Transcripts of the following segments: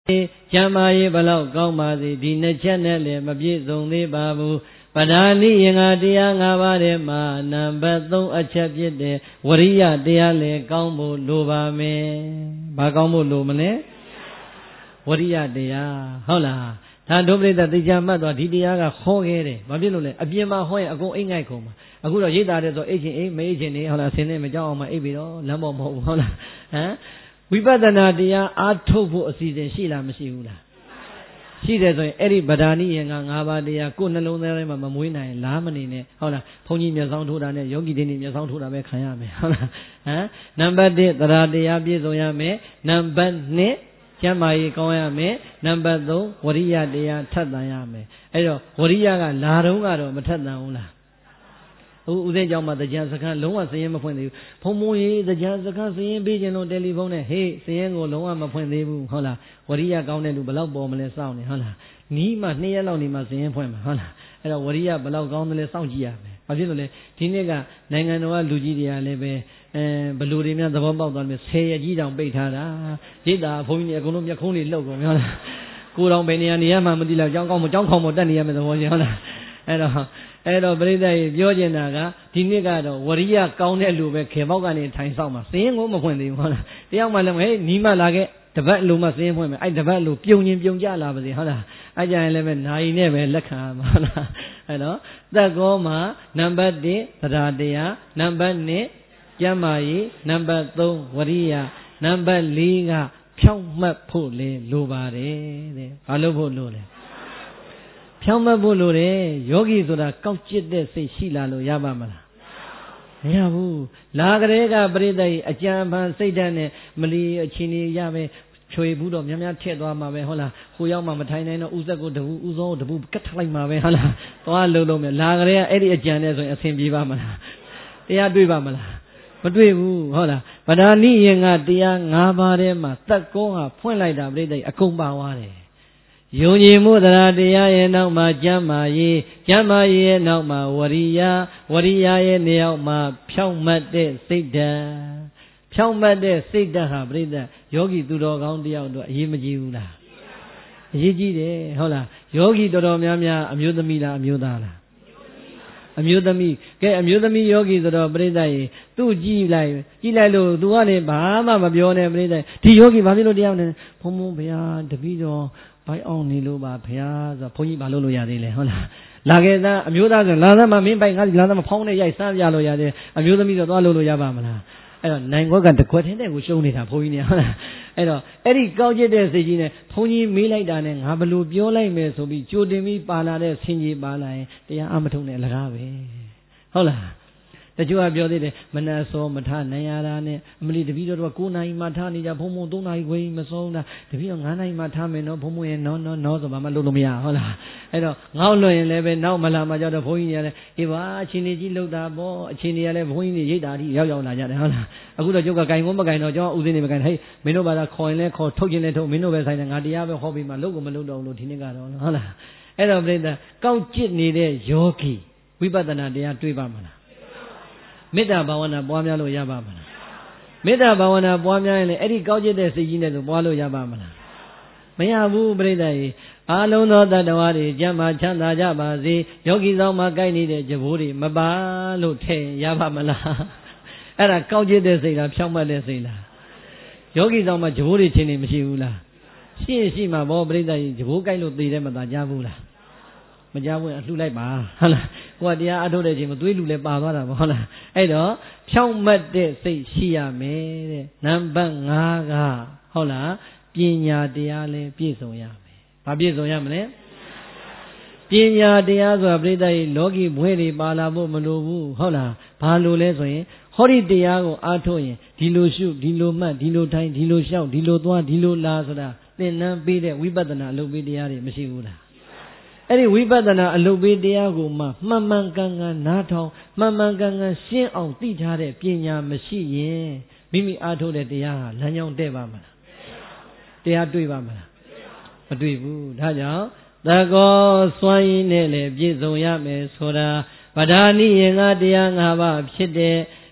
ကျမ်းမာရေးဘလောက်ကောင်းပါစေဒီနှစ်ချက်နဲ့လည်းမပြည့်စုံသေးပါဘူးပဓာနိယင်္ဂတရား၅ပါးထဲမှာနံပါတ်3အချက်ဖြစ်တဲ့ဝရိယတရားလည်းကောင်းဖို့လိုပါမယ်။ဘာကောင်းဖို့လိုမလဲဝရိယတရားဟုတ်လားဒါဒုပရိသသိချာမှတ်သွားဒီတရားကဟောခဲ့တယ်။ဘာဖြစ်လို့လဲအပြင်မှာဟောရင်အကုန်အိတ်ငိုက်ကုန်မှာအခုတော့ရိတ်တာတဲ့ဆိုအိတ်ချင်းအိတ်မအိတ်ချင်းနေဟုတ်လားဆင်းနေမကြောက်အောင်မအိတ်ပြီးတော့လမ်းပေါ်မဟုတ်ဘူးဟုတ်လားဟမ်ဝိပဿနာတရားအားထုတ်ဖို့အစီအစဉ်ရှိလားမရှိဘူးလားရှိတယ်ဆိုရင်အဲ့ဒီဗဒာနိယင်္ဂ၅ပါးတရားကိုယ်နှလုံးထဲမှာမမွေးနိုင်လားမနေနဲ့ဟုတ်လားဘုန်းကြီးမျက်စောင်းထိုးတာနဲ့ယောဂီတွေမျက်စောင်းထိုးတာပဲခံရမယ်ဟုတ်လားဟမ်နံပါတ်1သရတရားပြည့်စုံရမယ်နံပါတ်2ကျမ်းမာရေးကောင်းရမယ်နံပါတ်3ဝရိယတရားထပ်သန်ရမယ်အဲ့တော့ဝရိယကလာတော့ကတော့မထပ်သန်ဘူးလားဦးသိန်းကျောင်းမှာတရားစခန်းလုံးဝစည်ရင်မဖွင့်သေးဘူးဘုံကြီးတရားစခန်းစည်ရင်ပေးခြင်းလို့တယ်လီဖုန်းနဲ့ဟေးစည်ရင်ကိုလုံးဝမဖွင့်သေးဘူးဟုတ်လားဝရိယကောင်းတဲ့လူဘလောက်ပေါ်မလဲစောင့်နေဟုတ်လားနီးမှ2ရက်လောက်နေမှစည်ရင်ဖွင့်မှာဟုတ်လားအဲ့တော့ဝရိယဘလောက်ကောင်းတယ်လဲစောင့်ကြည့်ရမယ်ဘာဖြစ်လို့လဲဒီနေ့ကနိုင်ငံတော်ကလူကြီးတွေကလည်းပဲဘလူတွေများသဘောပေါက်သွားတယ်10ရက်ကြီးတောင်ပိတ်ထားတာရိတ်တာဘုန်းကြီးတွေအကုန်လုံးမျက်ခုံးတွေလှုပ်ကုန်ဟုတ်လားကိုတော်ဘယ်နေရာနေရမှမသိလောက်ကြောင်းကောင်းမကြောင်းခေါင်းမတက်နေရမယ်သဘောချင်းဟုတ်လားအဲ့တော့ပြိဿရေပြောကျင်တာကဒီနေ့ကတော့ဝရိယကောင်းတဲ့လူပဲခေပေါက်ကနေထိုင်ဆောင်မှာစင်းကိုမဖွင့်သေးဘူးဟုတ်လားတယောက်မှလည်းဟေးနီးမလာခဲ့တပတ်လိုမှစင်းဖွင့်မယ်အဲ့တပတ်လိုပြုံရင်ပြုံကြလာပါစေဟုတ်လားအဲ့ကြရင်လည်းပဲနိုင်နဲ့ပဲလက်ခံမှာဟုတ်လားအဲ့တော့သက်ကောမှာနံပါတ်1သဒ္ဓတရားနံပါတ်2ကျမ်းမာရေးနံပါတ်3ဝရိယနံပါတ်4ကဖြောင့်မတ်ဖို့လေလိုပါတယ်တဲ့ဘာလို့ဖို့လိုလဲဖြောင့်မတ်ဖို့လိုတယ်ယောဂီဆိုတာကောက်ကျစ်တဲ့စိတ်ရှိလာလို့ရပါမလားမရဘူးလာကလေးကပရိသတ်အကြံပန်စိတ်ဓာတ်နဲ့မလီအချင်းကြီးရမယ်ချွေဘူးတော့များများထည့်သွားမှာပဲဟုတ်လားဟိုရောက်မှမထိုင်နိုင်တော့ဥဆက်ကိုတပူဥစောကိုတပူကတ်ထလိုက်မှာပဲဟုတ်လားသွားလုံးမယ်လာကလေးကအဲ့ဒီအကြံနဲ့ဆိုရင်အဆင်ပြေပါမလားတရားတွေ့ပါမလားမတွေ့ဘူးဟုတ်လားဗဒာနိယင်္ဂတရား၅ပါးထဲမှာသက်ကောကဖွင့်လိုက်တာပရိသတ်အကုန်ပါသွားတယ်ယုံကြည်မှုတရားတရားရဲ့နောက်မှာကျမ်းမာရေးကျမ်းမာရေးရဲ့နောက်မှာဝရိယဝရိယရဲ့နေရာမှာဖြောင့်မတ်တဲ့စိတ်ဓာတ်ဖြောင့်မတ်တဲ့စိတ်ဓာတ်ဟာပြိဿယောဂီသူတော်ကောင်းတယောက်တော့အရေးမကြီးဘူးလားအရေးကြီးတယ်ဟုတ်လားယောဂီတော်တော်များများအမျိုးသမီးလားအမျိုးသားလားအမျိုးသမီးကဲအမျိုးသမီးယောဂီဆိုတော့ပြိဿရေသူ့ကြည့်လိုက်လို့သူကလည်းဘာမှမပြောနဲ့ပြိဿဒီယောဂီဘာဖြစ်လို့တရားနေဘုံဘုံဗျာတပည့်တော်ဘိုက်အောင်နေလို့ပါဗျာဆိုဘုန်းကြီးဘာလို့ရသေးလဲဟုတ်လားလာခဲ့သားအမျိုးသားဆိုလာသားမမင်းပိုက်ငါလာသားမဖောင်းနဲ့ရိုက်စမ်းပြလို့ရသေးအမျိုးသမီးဆိုသွားလို့ရပါမလားအဲ့တော့နိုင်ခွက်ကတကွက်ထင်းတဲ့ကိုရှုံးနေတာဘုန်းကြီးနေဟုတ်လားအဲ့တော့အဲ့ဒီကောက်ကျစ်တဲ့စိတ်ကြီးနဲ့ဘုန်းကြီးမေးလိုက်တာနဲ့ငါဘလို့ပြောလိုက်မယ်ဆိုပြီးကြိုတင်ပြီးပါလာတဲ့ဆင်ကြီးပါလာရင်တရားအမထုံနဲ့အလကားပဲဟုတ်လားတချို့ကပြောသေးတယ်မနှစောမထနိုင်ရတာနဲ့အမလီတပည့်တော်က9နာရီမှထားနေကြဘုံဘုံ3နာရီခွဲမဆုံးတာတပည့်တော်9နာရီမှထားမယ်နော်ဘုံဘုံရဲ့နော်ဆိုဘာမှလုပ်လို့မရဟုတ်လားအဲ့တော့ငေါ့လွန်ရင်လည်းပဲနောက်မလာမှကြောက်တော့ဘုန်းကြီးတွေကလည်းအေးပါအချင်းကြီးလှုပ်တာပေါ့အချင်းကြီးကလည်းဘုန်းကြီးတွေရိတ်တာအထိရောက်လာကြတယ်ဟုတ်လားအခုတော့ကျုပ်ကကင်ကုန်းမကင်တော့ကျောင်းဥသိနေမကင်ဟေးမင်းတို့ဘာသာခေါ်ရင်လည်းခေါ်ထုတ်ခြင်းလည်းထုတ်မင်းတို့ပဲဆိုင်တယ်ငါတရားပဲဟောပြီးမှလုပ်ကိုမလုပ်တော့ဘူးလို့ဒီနေ့ကတော့ဟုတ်လားအဲ့တော့ပြိဿကောက်ကျစ်နေတဲ့ယောဂီဝိပဿနာတရားတွေ့ပါမလားမေတ္တာဘာဝနာပွားများလို့ရပါမလားမေတ္တာဘာဝနာပွားများရင်လည်းအဲ့ဒီကောက်ကျစ်တဲ့စိတ်ကြီးနဲ့ဆိုပွားလို့ရပါမလားမရဘူးပြိဿရေအားလုံးသောတတ္တဝါတွေကျမ်းမာချမ်းသာကြပါစေယောဂီဆောင်မှာကိုက်နေတဲ့ကြဘိုးတွေမပါလို့ထည့်ရပါမလားအဲ့ဒါကောက်ကျစ်တဲ့စိတ်လားဖြောင့်မတ်တဲ့စိတ်လားယောဂီဆောင်မှာကြဘိုးတွေချင်းနေမရှိဘူးလားရှိမှာဗောပြိဿရေကြဘိုးကိုက်လို့သေတယ်မသာကြဘူးလားမကြဘူးအလှလိုက်ပါဟုတ်လားကိုကတရားအထုတ်တဲ့အချိန်မှာသွေးလူလည်းပါသွားတာပေါ့ဟုတ်လားအဲ့တော့ဖြောင့်မတ်တဲ့စိတ်ရှိရမယ်တဲ့နံပါတ်5ကဟုတ်လားပညာတရားလည်းပြည့်စုံရမယ်ဘာပြည့်စုံရမလဲပညာတရားဆိုတာပြိဿရေလောကီဘွဲတွေပါလာဖို့မလိုဘူးဟုတ်လားဘာလို့လဲဆိုရင်ဟောဒီတရားကိုအားထုတ်ရင်ဒီလိုရှုဒီလိုမှတ်ဒီလိုထိုင်ဒီလိုလျှောက်ဒီလိုသွားဒီလိုလာဆိုတာသင်္นานပေးတဲ့ဝိပဿနာအလုပ်ပေးတရားတွေမရှိဘူးလားအဲ့ဒီဝိပဿနာအလုပ်ပေးတရားကိုမှမှန်ကန်ကန်နားထောင်မှန်ကန်ကန်ရှင်းအောင်သိထားတဲ့ပညာမရှိရင်မိမိအားထုတ်တဲ့တရားဟာလမ်းကြောင်းတဲ့ပါမလားတရားတွေ့ပါမလားမတွေ့ဘူးဒါကြောင့်သကောစွမ်းရည်နဲ့လည်းပြည့်စုံရမယ်ဆိုတာဗဒာနိယင်္ဂတရား၅ပါးဖြစ်တဲ့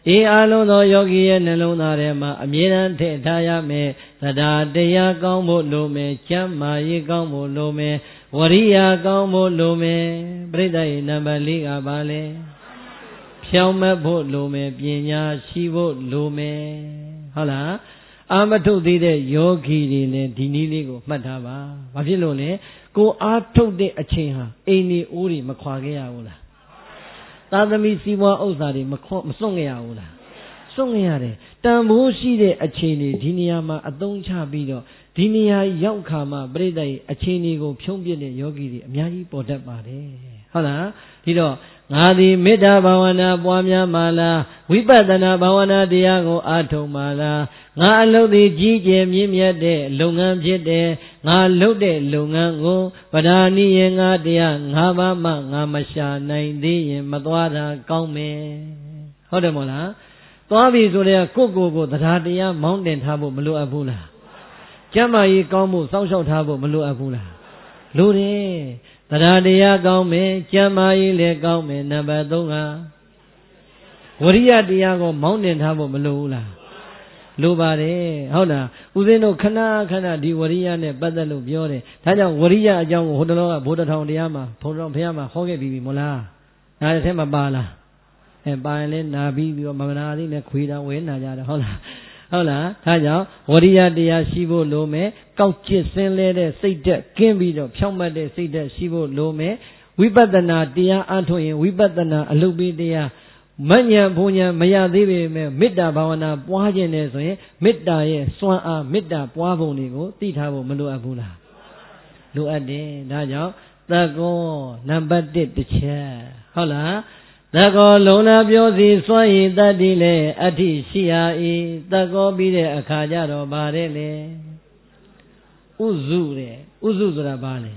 ဤအလုံးသောယောဂီရဲ့နှလုံးသားထဲမှာအမြဲတမ်းထည့်ထားရမယ်တရားတရားကောင်းဖို့လိုမယ်ကျမ်းမာရေးကောင်းဖို့လိုမယ်ဝရိယကောင်းဖို့လိုမယ်ပြိဿရဲ့နံပါတ်၄ကဘာလဲဖြောင်းမတ်ဖို့လိုမယ်ပညာရှိဖို့လိုမယ်ဟုတ်လားအာမထုတ်သေးတဲ့ယောဂီတွေလည်းဒီနည်းလေးကိုမှတ်ထားပါဘာဖြစ်လို့လဲကိုအားထုတ်တဲ့အချိန်ဟာအိမ်နေအိုးတွေမခွာခဲ့ရဘူးလားသာသမီစီးပွားဥစ္စာတွေမစွန့်ခဲ့ရဘူးလားစွန့်ခဲ့ရတယ်တန်ဖိုးရှိတဲ့အချိန်တွေဒီနေရာမှာအသုံးချပြီးတော့ဒီနေရာရောက်ခါမှပြိဿရဲ့အချိန်တွေကိုဖြုံးပြတဲ့ယောဂီတွေအများကြီးပေါ်တတ်ပါတယ်ဟုတ်လားဒီတော့ငါသည်မေတ္တာဘာဝနာပွားများမှာလားဝိပဿနာဘာဝနာတရားကိုအားထုတ်မှာလားငါအလုပ်သည်ကြီးကျယ်မြင့်မြတ်တဲ့လုပ်ငန်းဖြစ်တယ်ငါလုပ်တဲ့လုပ်ငန်းကိုပဓာနိယငါတရား၅ပါးမှငါမရှာနိုင်သေးရင်မသွားတာကောင်းမယ်ဟုတ်တယ်မို့လားသွားပြီဆိုတဲ့ကိုတရားတရားမောင်းတင်ထားဖို့မလိုအပ်ဘူးလားကျမ်းမာရေးကောင်းဖို့စောင့်ရှောက်ထားဖို့မလိုအပ်ဘူးလားလိုတယ်တရားတရားကောင်းမယ်ကျမ်းမာရေးလည်းကောင်းမယ်နံပါတ်3ကဝရိယတရားကိုမောင်းတင်ထားဖို့မလိုဘူးလားလိုပါတယ်ဟုတ်လားဦးဇင်းတို့ခဏခဏဒီဝရိယနဲ့ပတ်သက်လို့ပြောတယ်ဒါကြောင့်ဝရိယအကြောင်းကိုဟိုတလောကဘုဒ္ဓထောင်တရားမှာဘုရားဘုရားမှာဟောခဲ့ပြီးပြီမို့လားဒါတစ်ထဲမှာပါလားပါရင်လည်းနာပြီးတော့မနာသေးနဲ့ခွေတာဝဲနာကြတယ်ဟုတ်လားဟုတ်လားဒါကြောင့်ဝရိယတရားရှိဖို့လိုမယ်ကောက်ကျစ်စင်းလဲတဲ့စိတ်ဓာတ်ကင်းပြီးတော့ဖြောင့်မတ်တဲ့စိတ်ဓာတ်ရှိဖို့လိုမယ်ဝိပဿနာတရားအားထုတ်ရင်ဝိပဿနာအလုပ်ပေးတရားမဉ္ဇဉ်ဘုံဉ္ဇဉ်မရသေးပေမဲ့မေတ္တာဘာဝနာပွားခြင်းနဲ့ဆိုရင်မေတ္တာရဲ့စွမ်းအားမေတ္တာပွားပုံတွေကိုသိထားဖို့မလိုအပ်ဘူးလားလိုအပ်တယ်ဒါကြောင့်သက္ကောနံပါတ်1တစ်ချက်ဟုတ်လားသက္ကောလုံးလာပြောစီစွန့်ရည်တတ်တိလေအဋ္ဌိရှိရ၏သက္ကောပြီးတဲ့အခါကျတော့ဗါတဲ့လေဥစုတဲ့ဥစုဆိုတာဘာလဲ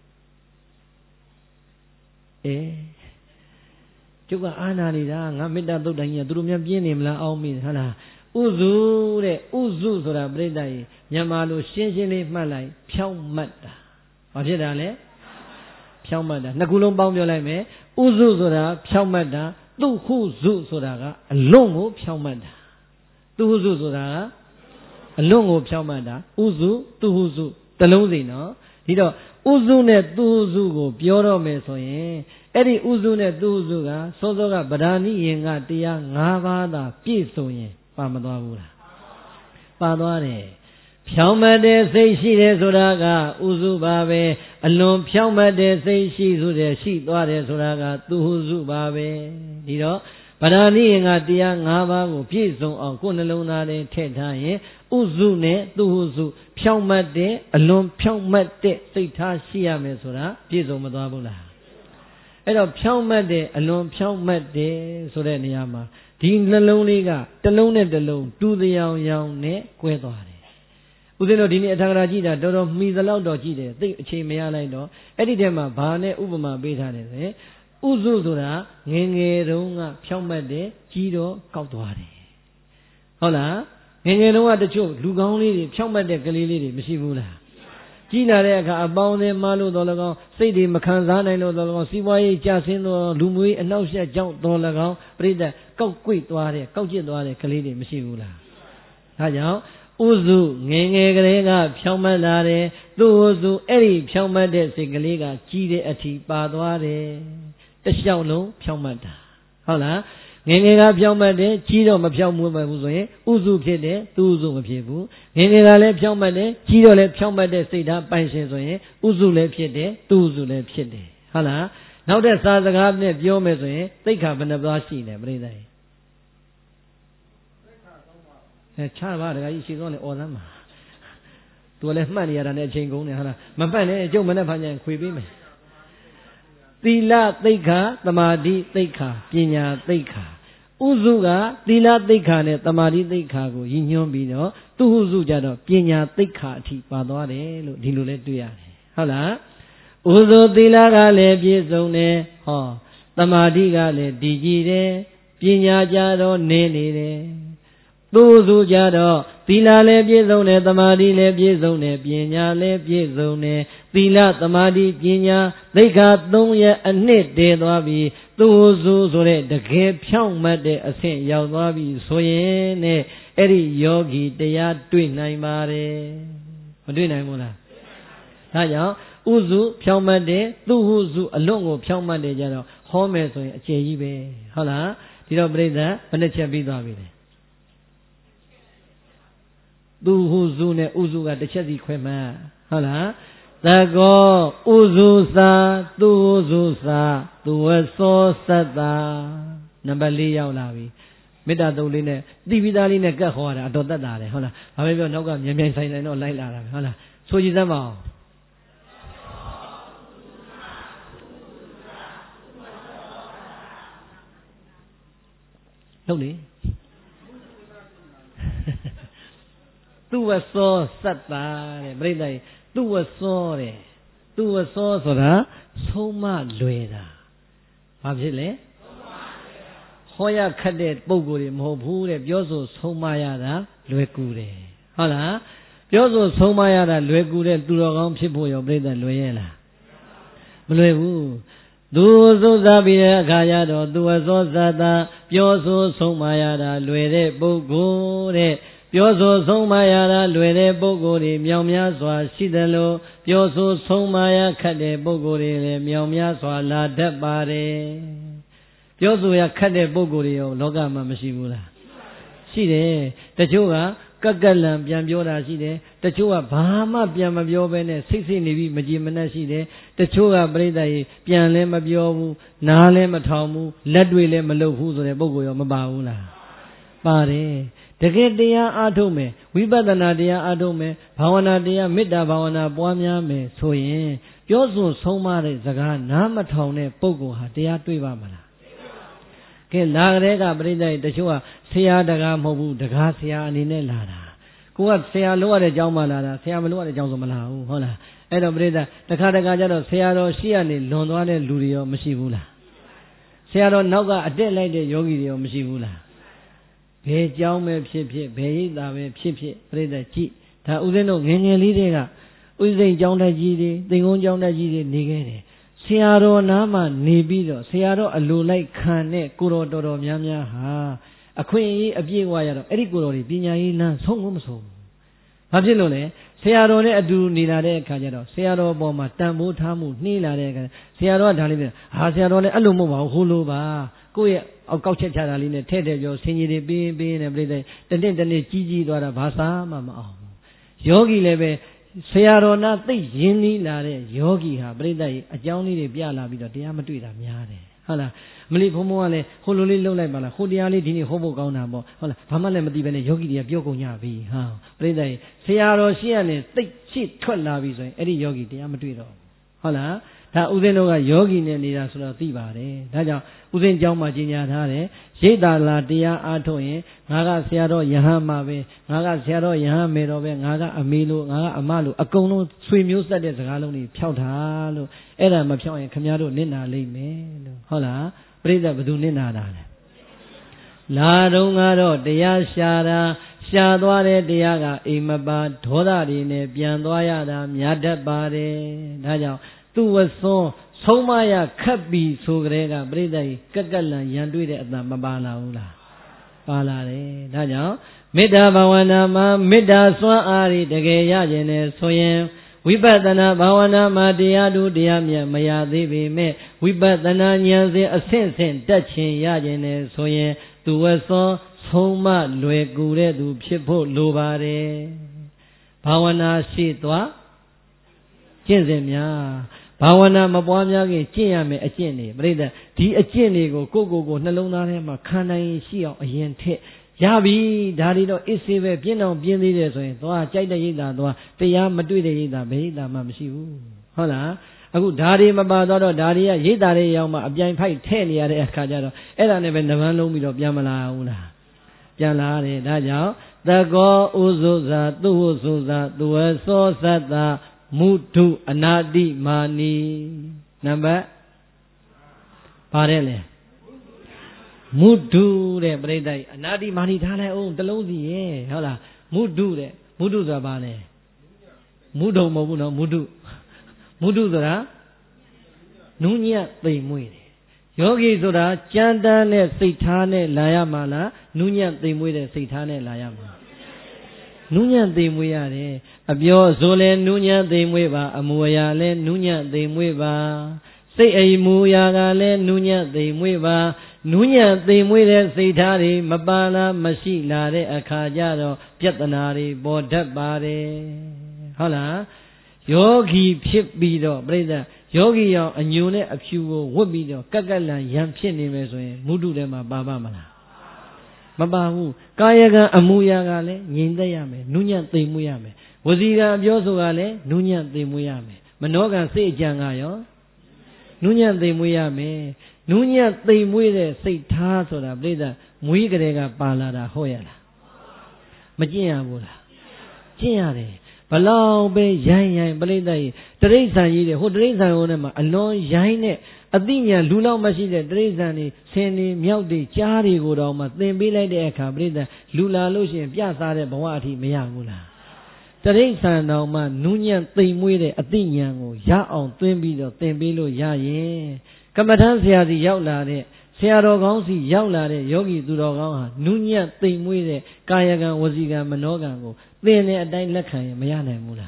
ကျုပ်ကအာနာနေတာငါမေတ္တာသုတ်တိုင်းကြီးကသူတို့များပြင်းနေမလားအောင်းမိဟုတ်လားဥစုတဲ့ဥစုဆိုတာပြိဿကြီးမြန်မာလိုရှင်းရှင်းလေးမှတ်လိုက်ဖြောင်းမှတ်တာဘာဖြစ်တာလဲဖြောင်းမှတ်တာနှစ်ခုလုံးပေါင်းပြောလိုက်မယ်ဥစုဆိုတာဖြောင်းမှတ်တာသူဟုစုဆိုတာကအလွန်ကိုဖြောင်းမှတ်တာသူဟုစုဆိုတာကအလွန်ကိုဖြောင်းမှတ်တာဥစုသူဟုစုတလုံးစီနော်ဒီတော့ဥစုနဲ့သူဟုစုကိုပြောတော့မယ်ဆိုရင်အဲ့ဒီဥစုနဲ့သူဟုစုကစောစောကဗဒာနိယင်ကတရား၅ပါးသာပြည့်စုံရင်ပါမသွားဘူးလားပါသွားတယ်ဖြောင်းမတ်တဲ့စိတ်ရှိတယ်ဆိုတာကဥစုပါပဲအလွန်ဖြောင်းမတ်တဲ့စိတ်ရှိဆိုတဲ့ရှိသွားတယ်ဆိုတာကသူဟုစုပါပဲဒီတော့ဗဒာနိယင်ကတရား၅ပါးကိုပြည့်စုံအောင်ကိုယ်နှလုံးသားထဲထည့်ထားရင်ဥစုနဲ့သူဟုစုဖြောင်းမတ်တဲ့အလွန်ဖြောင်းမတ်တဲ့စိတ်ထားရှိရမယ်ဆိုတာပြည့်စုံမသွားဘူးလားအဲ့တော့ဖြောင်းမတ်တဲ့အလွန်ဖြောင်းမတ်တဲ့ဆိုတဲ့နေရာမှာဒီနှလုံးလေးကတစ်လုံးနဲ့တစ်လုံးတူတယောင်ယောင်နဲ့ကွဲသွားတယ်ဦးဇင်းတို့ဒီနေ့အထာဂရာကြည့်တာတော်တော်မှီသလောက်တော့ကြည့်တယ်သိအချိန်မရလိုက်တော့အဲ့ဒီထဲမှာဘာနဲ့ဥပမာပေးထားတယ်ဆိုဥစုဆိုတာငယ်ငယ်တုန်းကဖြောင်းမတ်တဲ့ကြီးတော့ကောက်သွားတယ်ဟုတ်လားငယ်ငယ်တုန်းကတချို့လူကောင်းလေးတွေဖြောင်းမတ်တဲ့ကလေးလေးတွေမရှိဘူးလားကြီးလာတဲ့အခါအပေါင်းအသင်းမလို့တော်၎င်းစိတ်တွေမခံစားနိုင်လို့တော်၎င်းစီးပွားရေးကျဆင်းသောလူမျိုးရေးအနှောက်အယှက်ကြောင့်တော်၎င်းပြိတ္တကောက်ကွေ့သွားတဲ့ကောက်ကျစ်သွားတဲ့ကလေးတွေမရှိဘူးလားဒါကြောင့်ဥစုငယ်ငယ်ကလေးကဖြောင်းမတ်လာတယ်သူ့ဥစုအဲ့ဒီဖြောင်းမတ်တဲ့စိတ်ကလေးကကြီးတဲ့အထိပါသွားတယ်တစ်လျှောက်လုံးဖြောင်းမတ်တာဟုတ်လားငယ်ငယ်ကဖြောင်းမတ်တယ်ကြီးတော့မဖြောင်းမွေးဘူးဆိုရင်ဥစုဖြစ်တယ်သူ့ဥစုမဖြစ်ဘူးငယ်ငယ်ကလည်းဖြောင်းမတ်တယ်ကြီးတော့လည်းဖြောင်းမတ်တဲ့စိတ်ဓာတ်ပိုင်ရှင်ဆိုရင်ဥစုလည်းဖြစ်တယ်သူ့ဥစုလည်းဖြစ်တယ်ဟုတ်လားနောက်တဲ့စာစကားနဲ့ပြောမယ်ဆိုရင်သိက္ခာဘယ်နှပါးရှိလဲပြိဿကြီးချပါတခါကြီးရှိသောနဲ့အော်သမ်းပါသူလည်းမှတ်နေရတာနဲ့အချိန်ကုန်နေဟုတ်လားမမှတ်နဲ့အကျုံမနဲ့ဖန်ကြရင်ခွေပေးမယ်သီလသိက္ခာသမာဓိသိက္ခာပညာသိက္ခာဥစုကသီလသိက္ခာနဲ့သမာဓိသိက္ခာကိုရည်ညွှန်းပြီးတော့သူဟုစုကြတော့ပညာသိက္ခာအထိပါသွားတယ်လို့ဒီလိုလဲတွေ့ရတယ်ဟုတ်လားဥစုသီလကလည်းပြည့်စုံတယ်ဟောသမာဓိကလည်းတည်ကြည်တယ်ပညာကြတော့နေနေတယ်သူစုကြတော့သီလလည်းပြည့်စုံတယ်သမာဓိလည်းပြည့်စုံတယ်ပညာလည်းပြည့်စုံတယ်သီလသမာဓိပညာသိက္ခာ3ရပ်အနှစ်တည်သွားပြီသူစုဆိုတဲ့တကယ်ဖြောင့်မတ်တဲ့အဆင့်ရောက်သွားပြီဆိုရင်နဲ့အဲ့ဒီယောဂီတရားတွေ့နိုင်ပါတယ်မတွေ့နိုင်ဘူးလားဒါကြောင့်ဥစုဖြောင့်မတ်တယ်သူဟုစုအလွန်ကိုဖြောင့်မတ်တယ်ကြတော့ဟောမယ်ဆိုရင်အကျယ်ကြီးပဲဟုတ်လားဒီတော့ပြိဿဘယ်နှချက်ပြီးသွားပြီလဲသူဟုစုနဲ့ဥစုကတစ်ချက်စီခွဲမှန်းဟုတ်လားသကောဥစုစာသူဟုစုစာသူဝသောသတ္တာနံပါတ်4ရောက်လာပြီမေတ္တာတုတ်လေးနဲ့တိပိသားလေးနဲ့ကတ်ခေါ်ရတာအတော်တတ်တာတယ်ဟုတ်လားဘာပဲပြောနောက်ကမြန်မြန်ဆိုင်ဆိုင်တော့လိုက်လာတာပဲဟုတ်လားဆိုကြည့်သမ်းပါအောင်ဟုတ်လေသူဝသောသတ္တာတဲ့ပြိဿကြီးသူဝသောတဲ့သူဝသောဆိုတာဆုံးမလွယ်တာဘာဖြစ်လဲဟောရခတ်တဲ့ပုံကိုယ်တွေမဟုတ်ဘူးတဲ့ပြောဆိုဆုံးမရတာလွယ်ကူတယ်ဟုတ်လားပြောဆိုဆုံးမရတာလွယ်ကူတဲ့သူတော်ကောင်းဖြစ်ဖို့ရောပြိဿလွယ်ရဲ့လားမလွယ်ဘူးသူသုစားပြီးတဲ့အခါကျတော့သူဝသောသတ္တာပြောဆိုဆုံးမရတာလွယ်တဲ့ပုဂ္ဂိုလ်တဲ့ပြောဆိုဆုံးမရတာလွယ်တဲ့ပုဂ္ဂိုလ်တွေမြောင်များစွာရှိတယ်လို့ပြောဆိုဆုံးမရခတ်တဲ့ပုဂ္ဂိုလ်တွေလည်းမြောင်များစွာလာတတ်ပါတယ်ပြောဆိုရခတ်တဲ့ပုဂ္ဂိုလ်တွေရောလောကမှာမရှိဘူးလားရှိတယ်တချို့ကကလန်ပြန်ပြောတာရှိတယ်တချို့ကဘာမှပြန်မပြောဘဲနဲ့စိတ်နေပြီးမကြည်မနှက်ရှိတယ်တချို့ကပြိဿကြီးပြန်လည်းမပြောဘူးနားလည်းမထောင်ဘူးလက်တွေလည်းမလုပ်ဘူးဆိုတဲ့ပုဂ္ဂိုလ်ရောမပါဘူးလားပါတယ်တကယ်တရားအားထုတ်မယ်ဝိပဿနာတရားအားထုတ်မယ်ဘာဝနာတရားမေတ္တာဘာဝနာပွားများမယ်ဆိုရင်ပြောဆိုဆုံးမတဲ့စကားနားမထောင်တဲ့ပုဂ္ဂိုလ်ဟာတရားတွေ့ပါမလားကဲလာကြတဲ့ကပြိဿကြီးတချို့ကဆရာတကားမဟုတ်ဘူးတကားဆရာအနေနဲ့လာတာကိုကဆရာလို့ရတဲ့အကြောင်းမှလာတာဆရာမလို့ရတဲ့အကြောင်းဆိုမလာဘူးဟုတ်လားအဲ့တော့ပြိဿတခါကြတော့ဆရာတော်ရှိရနေလွန်သွားတဲ့လူတွေရောမရှိဘူးလားဆရာတော်နောက်ကအတက်လိုက်တဲ့ယောဂီတွေရောမရှိဘူးလားဘယ်ကြောင်းပဲဖြစ်ဖြစ်ဘယ်ရိပ်သာပဲဖြစ်ဖြစ်ပြိဿကြည့်ဒါဥစဉ်တို့ငယ်ငယ်လေးတွေကဥစဉ်ကျောင်းတက်ကြီးတွေသင်္ကုန်းကျောင်းတက်ကြီးတွေနေခဲ့တယ်ဆရာတော်နားမှာနေပြီးတော့ဆရာတော်အလိုလိုက်ခံတဲ့ကိုတော်တော်များများဟာအခွင့်အရေးအပြည့်ဝရတော့အဲ့ဒီကိုတော်တွေပညာရေးလမ်းဆုံးမဆုံးဘူး။ဘာဖြစ်လို့လဲဆရာတော်နဲ့အတူနေလာတဲ့အခါကျတော့ဆရာတော်ပေါ်မှာတန်ဖိုးထားမှုနှေးလာတဲ့အခါဆရာတော်ကဒါလေးပြောဟာဆရာတော်လည်းအဲ့လိုမဟုတ်ပါဘူးဟိုလိုပါကိုယ့်ရဲ့အောက်ကောက်ချက်ချတာလေးနဲ့ထဲ့ပြောဆင်ကြီးတွေပေးနေပြိတ္တတနေ့ကြီးသွားတာဘာသာမှမအောင်ဘူး။ယောဂီလည်းပဲဆရာတော်နာသိရင်းနှီးလာတဲ့ယောဂီဟာပြိတ္တရဲ့အကြောင်းလေးတွေပြလာပြီးတော့တရားမတွေ့တာများတယ်ဟုတ်လားမလီဘုံဘုံကလည်းဟိုလိုလေးလှုပ်လိုက်ပါလားဟိုတရားလေးဒီနေ့ဟောဖို့ကောင်းတာပေါ့ဟုတ်လားဘာမှလည်းမသိပဲနဲ့ယောဂီတွေကပြောကုန်ကြပြီဟာပြိတ္တရဲ့ဆရာတော်ရှိရနေသိရှိထွက်လာပြီဆိုရင်အဲ့ဒီယောဂီတရားမတွေ့တော့ဟုတ်လားဒါဥစဉ်တို့ကယောဂီနဲ့နေတာဆိုတော့သိပါတယ်ဒါကြောင့်ဥစဉ်ကျောင်းမှာကြီးညာထားတယ်ရိတ်တာလာတရားအားထုတ်ရင်ငါကဆရာတော်ယဟန်မှာပဲငါကဆရာတော်ယဟန်မေတော်ပဲငါကအမေလို့ငါကအမလို့အကုန်လုံးဆွေမျိုးဆက်တဲ့စကားလုံးတွေဖြောက်တာလို့အဲ့ဒါမဖြောက်ရင်ခင်ဗျားတို့နစ်နာလိမ့်မယ်လို့ဟုတ်လားပြိဿဘယ်သူနစ်နာတာလဲလာတော့ကတော့တရားရှာသွားတဲ့တရားကအိမ်မပါဒေါသတွေနဲ့ပြန်သွားရတာများတတ်ပါတယ်ဒါကြောင့်သူ့ဝသောဆုံးမရခတ်ပြီးဆိုကြတဲ့ကပြိဿကြီးကလန်ရန်တွေ့တဲ့အတန်မပါလာဘူးလားပါလာတယ်ဒါကြောင့်မေတ္တာဘာဝနာမှာမေတ္တာစွမ်းအားတွေတကယ်ရခြင်းနဲ့ဆိုရင်ဝိပဿနာဘာဝနာမှာတရားတို့တရားမြတ်မရသေးပေမဲ့ဝိပဿနာဉာဏ်စဉ်အဆင့်ဆင့်တက်ခြင်းရခြင်းနဲ့ဆိုရင်သူဝသောဆုံးမလွယ်ကူတဲ့သူဖြစ်ဖို့လိုပါတယ်ဘာဝနာရှိသွားကျင့်စဉ်များဘာဝနာမပွားများခင်ကျင့်ရမယ်အကျင့်တွေပြိဿဒီအကျင့်တွေကိုကိုနှလုံးသားထဲမှာခံနိုင်ရှိအောင်အရင်ထက်ရပြီဒါတွေတော့အစ်စေးပဲပြင်းအောင်ပြင်းသေးတယ်ဆိုရင်သွားကြိုက်တဲ့ရိတ်တာသွားတရားမတွေ့တဲ့ရိတ်တာဘယ်ရိတ်တာမှမရှိဘူးဟုတ်လားအခုဓာတွေမပါတော့ဓာတွေကရိတ်တာတွေရောက်မှအပြိုင်ဖိုက်ထဲ့နေရတဲ့အခါကျတော့အဲ့ဒါနဲ့ပဲနဗန်းလုံးပြီးတော့ပြန်မလာဘူးလားပြန်လာတယ်ဒါကြောင့်သကောဥဇုဇာသူဝဇုဇာသူဝသောသတ္တမုဒုအနာတိမာနီနံပါတ်ပါတယ်လေ Mudu de Breda, Anadi Manitana own the Lodi, Hala, Mudu de Mudu the Bane. Mudo Mobuno Mudu. Mudu the Nunya they muide. Yogi Zoda, Chandane, Satane, Layamala, Nunya they muide, Satane, Layama. Nunya de muere, Abio Zole, Nunya de mueva, Amuayale, Nunya de mueva. Say a muyagale, Nunya de mueva, Nunya de muere, Satari, Mabala, Mashilare, Akajado, Piatanari, Bodabare. Hala, Yogi Pip Bido, Breda, Yogi, and Yune, a few would be the Kagala, Yam Pianimes, Mudu de Mabamala. Mabahu, Kayaga Amuyagale, Yindayame, Nunya de Muyame, Waziga Biosogale, Nunya de Muyame, Manoga say Jangayo, Nunya de Muyame, Nunya de Muide, say Tasoda, Bleda, Muigrega Palada, Hoyala, Majia Bula, Chiare, Palau Bay, Yan, Bleda, Teresa, who Teresa Onema, alone Yane. Adinya Lula Machine, Dresani, Seni, Miaudi, Chari, Guroma, then be like the Eka, Breda, Lula Lucian, Piazza, Bawati, Mayagula. Teresa now, man, Nunya, Timuide, Adinya, Ya on Twimbido, Tembilo, Ya ye. Kamatansia, the Yaula, Searo Gonsi, Yaula, Yogi Duroga, Nunya, Timuide, Kayaga, Waziga, Manogango, then a dine Lakai, Mayana Mula.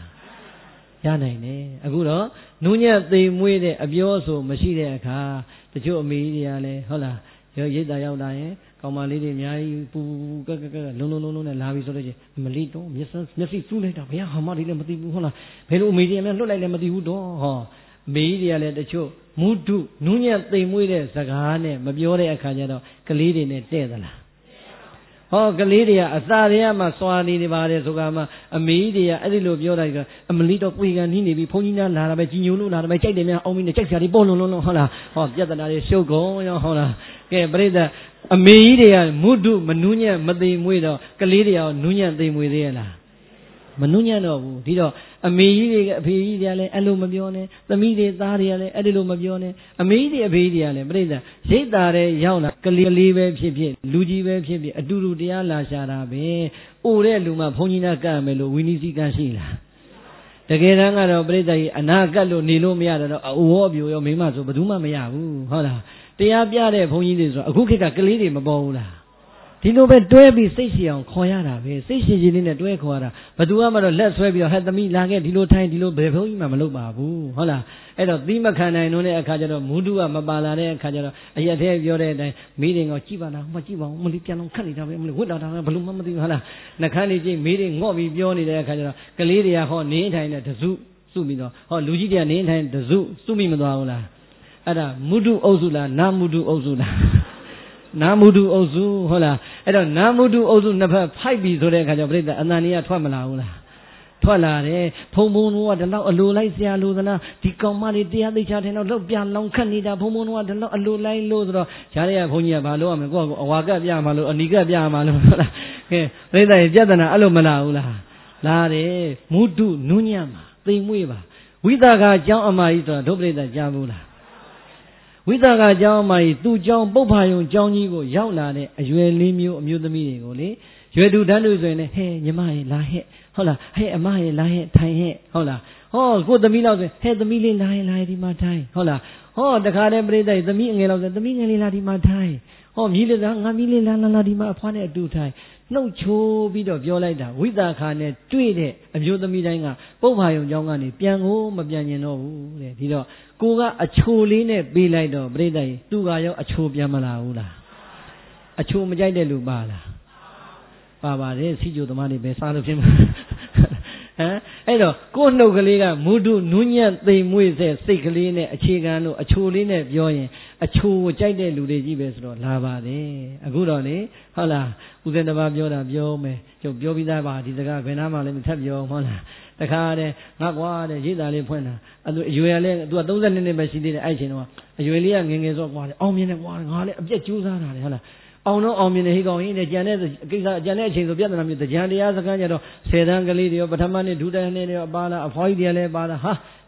Yanane, Aguro, Nunya, they muide, Abioso, Machine, the Joe Media, Hola, Yeda Yaudai, Kama Lady Yai, Pu, Lulu, and Lavis, Malito, yes, Nessie, too late, yeah, Hamadi, Hola, Hello, Media, look like Lamadi Udo, Media, let the show, Mutu, Nunya, they muide, Sagane, Mabiore, Akajado, Kalidi, Tedala. Oh, Galeria, Azaria, Maswani, Nevada, Sogama, a media, a little Yoda, a Melito Puigan, Hini, Ponina, Nara, Ginu, Nara, China, Omin, the Chexari, Bono, Hola, or Yadana, Shogo, Hola, Breda, a media, Mudu, Manunia, Madi Muido, Galeria, Nunya, de Muidela. Manunia no, Dido, a media, Pediale, Alumabione, the media, Dariale, Adelumabione, a media, Pediale, Breda, Zedare, Yauna, Kalive, Pipi, Ludive, Pipi, Aduru Diala, Sharabe, Ure Luma, Ponina Camelo, Winisi Casila. The Geranga of Breda, Anagalo, Nilomia, Uobio, Mimazo, Baduma Meahu, Hola, the Abiade, Poninis, a Kukika Kalidim, Bola. Tino be dwebi station koyara be station jini ne dwe koyara badu amaro let swe bi had the mi la ke dilo thai dilo be phon ji ma ma lop ba bu hola ai do thi ma khan nai no ne akha ja do mudu wa ma pa la de akha ja do ayat the pyo de dai mi ring ko ji ba na ma ji ba mo li pian long khat ni da be mo li wit da da blu ma ma ti hola nakhan ni ji mi ring ngo bi pyo ni de akha ja do kale de ya ho ne thai ne tsu su mi do ho lu ji de ne thai tsu su mi ma twa hu la ada mudu ousu la na mudu ousu la Namudu Ozu, Hola, I don't Namudu Ozu never pipe be so they can break the Anania Twamala. Twala, Pomunu, the law, a Lulaisia Luzana, Ticomari, the other chat, and a Lopia long candida, Pomunu, the law, a Lulai Luzra, Charia Ponia Balo, and go, Waga Yamalo, and Niga Yamalo. Reda Jadana, Alomala, Lare, Mudu, Nunyama, the Mueva. Withaga Jamaiza, Dobre the Jamula. Withaga Jamai, two John Bopayo, Johnny go, Yaulane, as you limu, amuse the meeting, only. You do Danus and hey, Yamai, la he, hola, hey, am I, la he, tie he, hola. Oh, go the meal of the head the million lie, my tie, hola. Oh, the garden bread, the meaning of the meaning lady, my tie. Oh, million, a million ladima upon it, do tie. No cho bit of your lighter, with that kind of tweet it, amuse the meeting, Bopayo, Jongani, Piango, Mabiano, you know. Kuga a chuline be like the bread, two gayo a chub yamala. A chum jade lubala. Baba, they see you the money best out of him. Hello, go no galega, Mudu, Nunya, they move there, Sikaline, a chigano, a chuline, yoy, a chu jade ludeji besro, lava, a good on it. Hola, who's in the Babiola, Biome, your Biobida, the guy, Venama, let me tell you, Mona. The car, not water, Jidali Puena. You are do a dozen in the machine, I know. You are young is of water. Oh, me and one, object you are. Oh, no, I mean, he go in the Janet, Janet, Vietnam, the Jandia, the Ganyado, Sedan Galidio, but a money do the Bala, avoid the Bala, ha,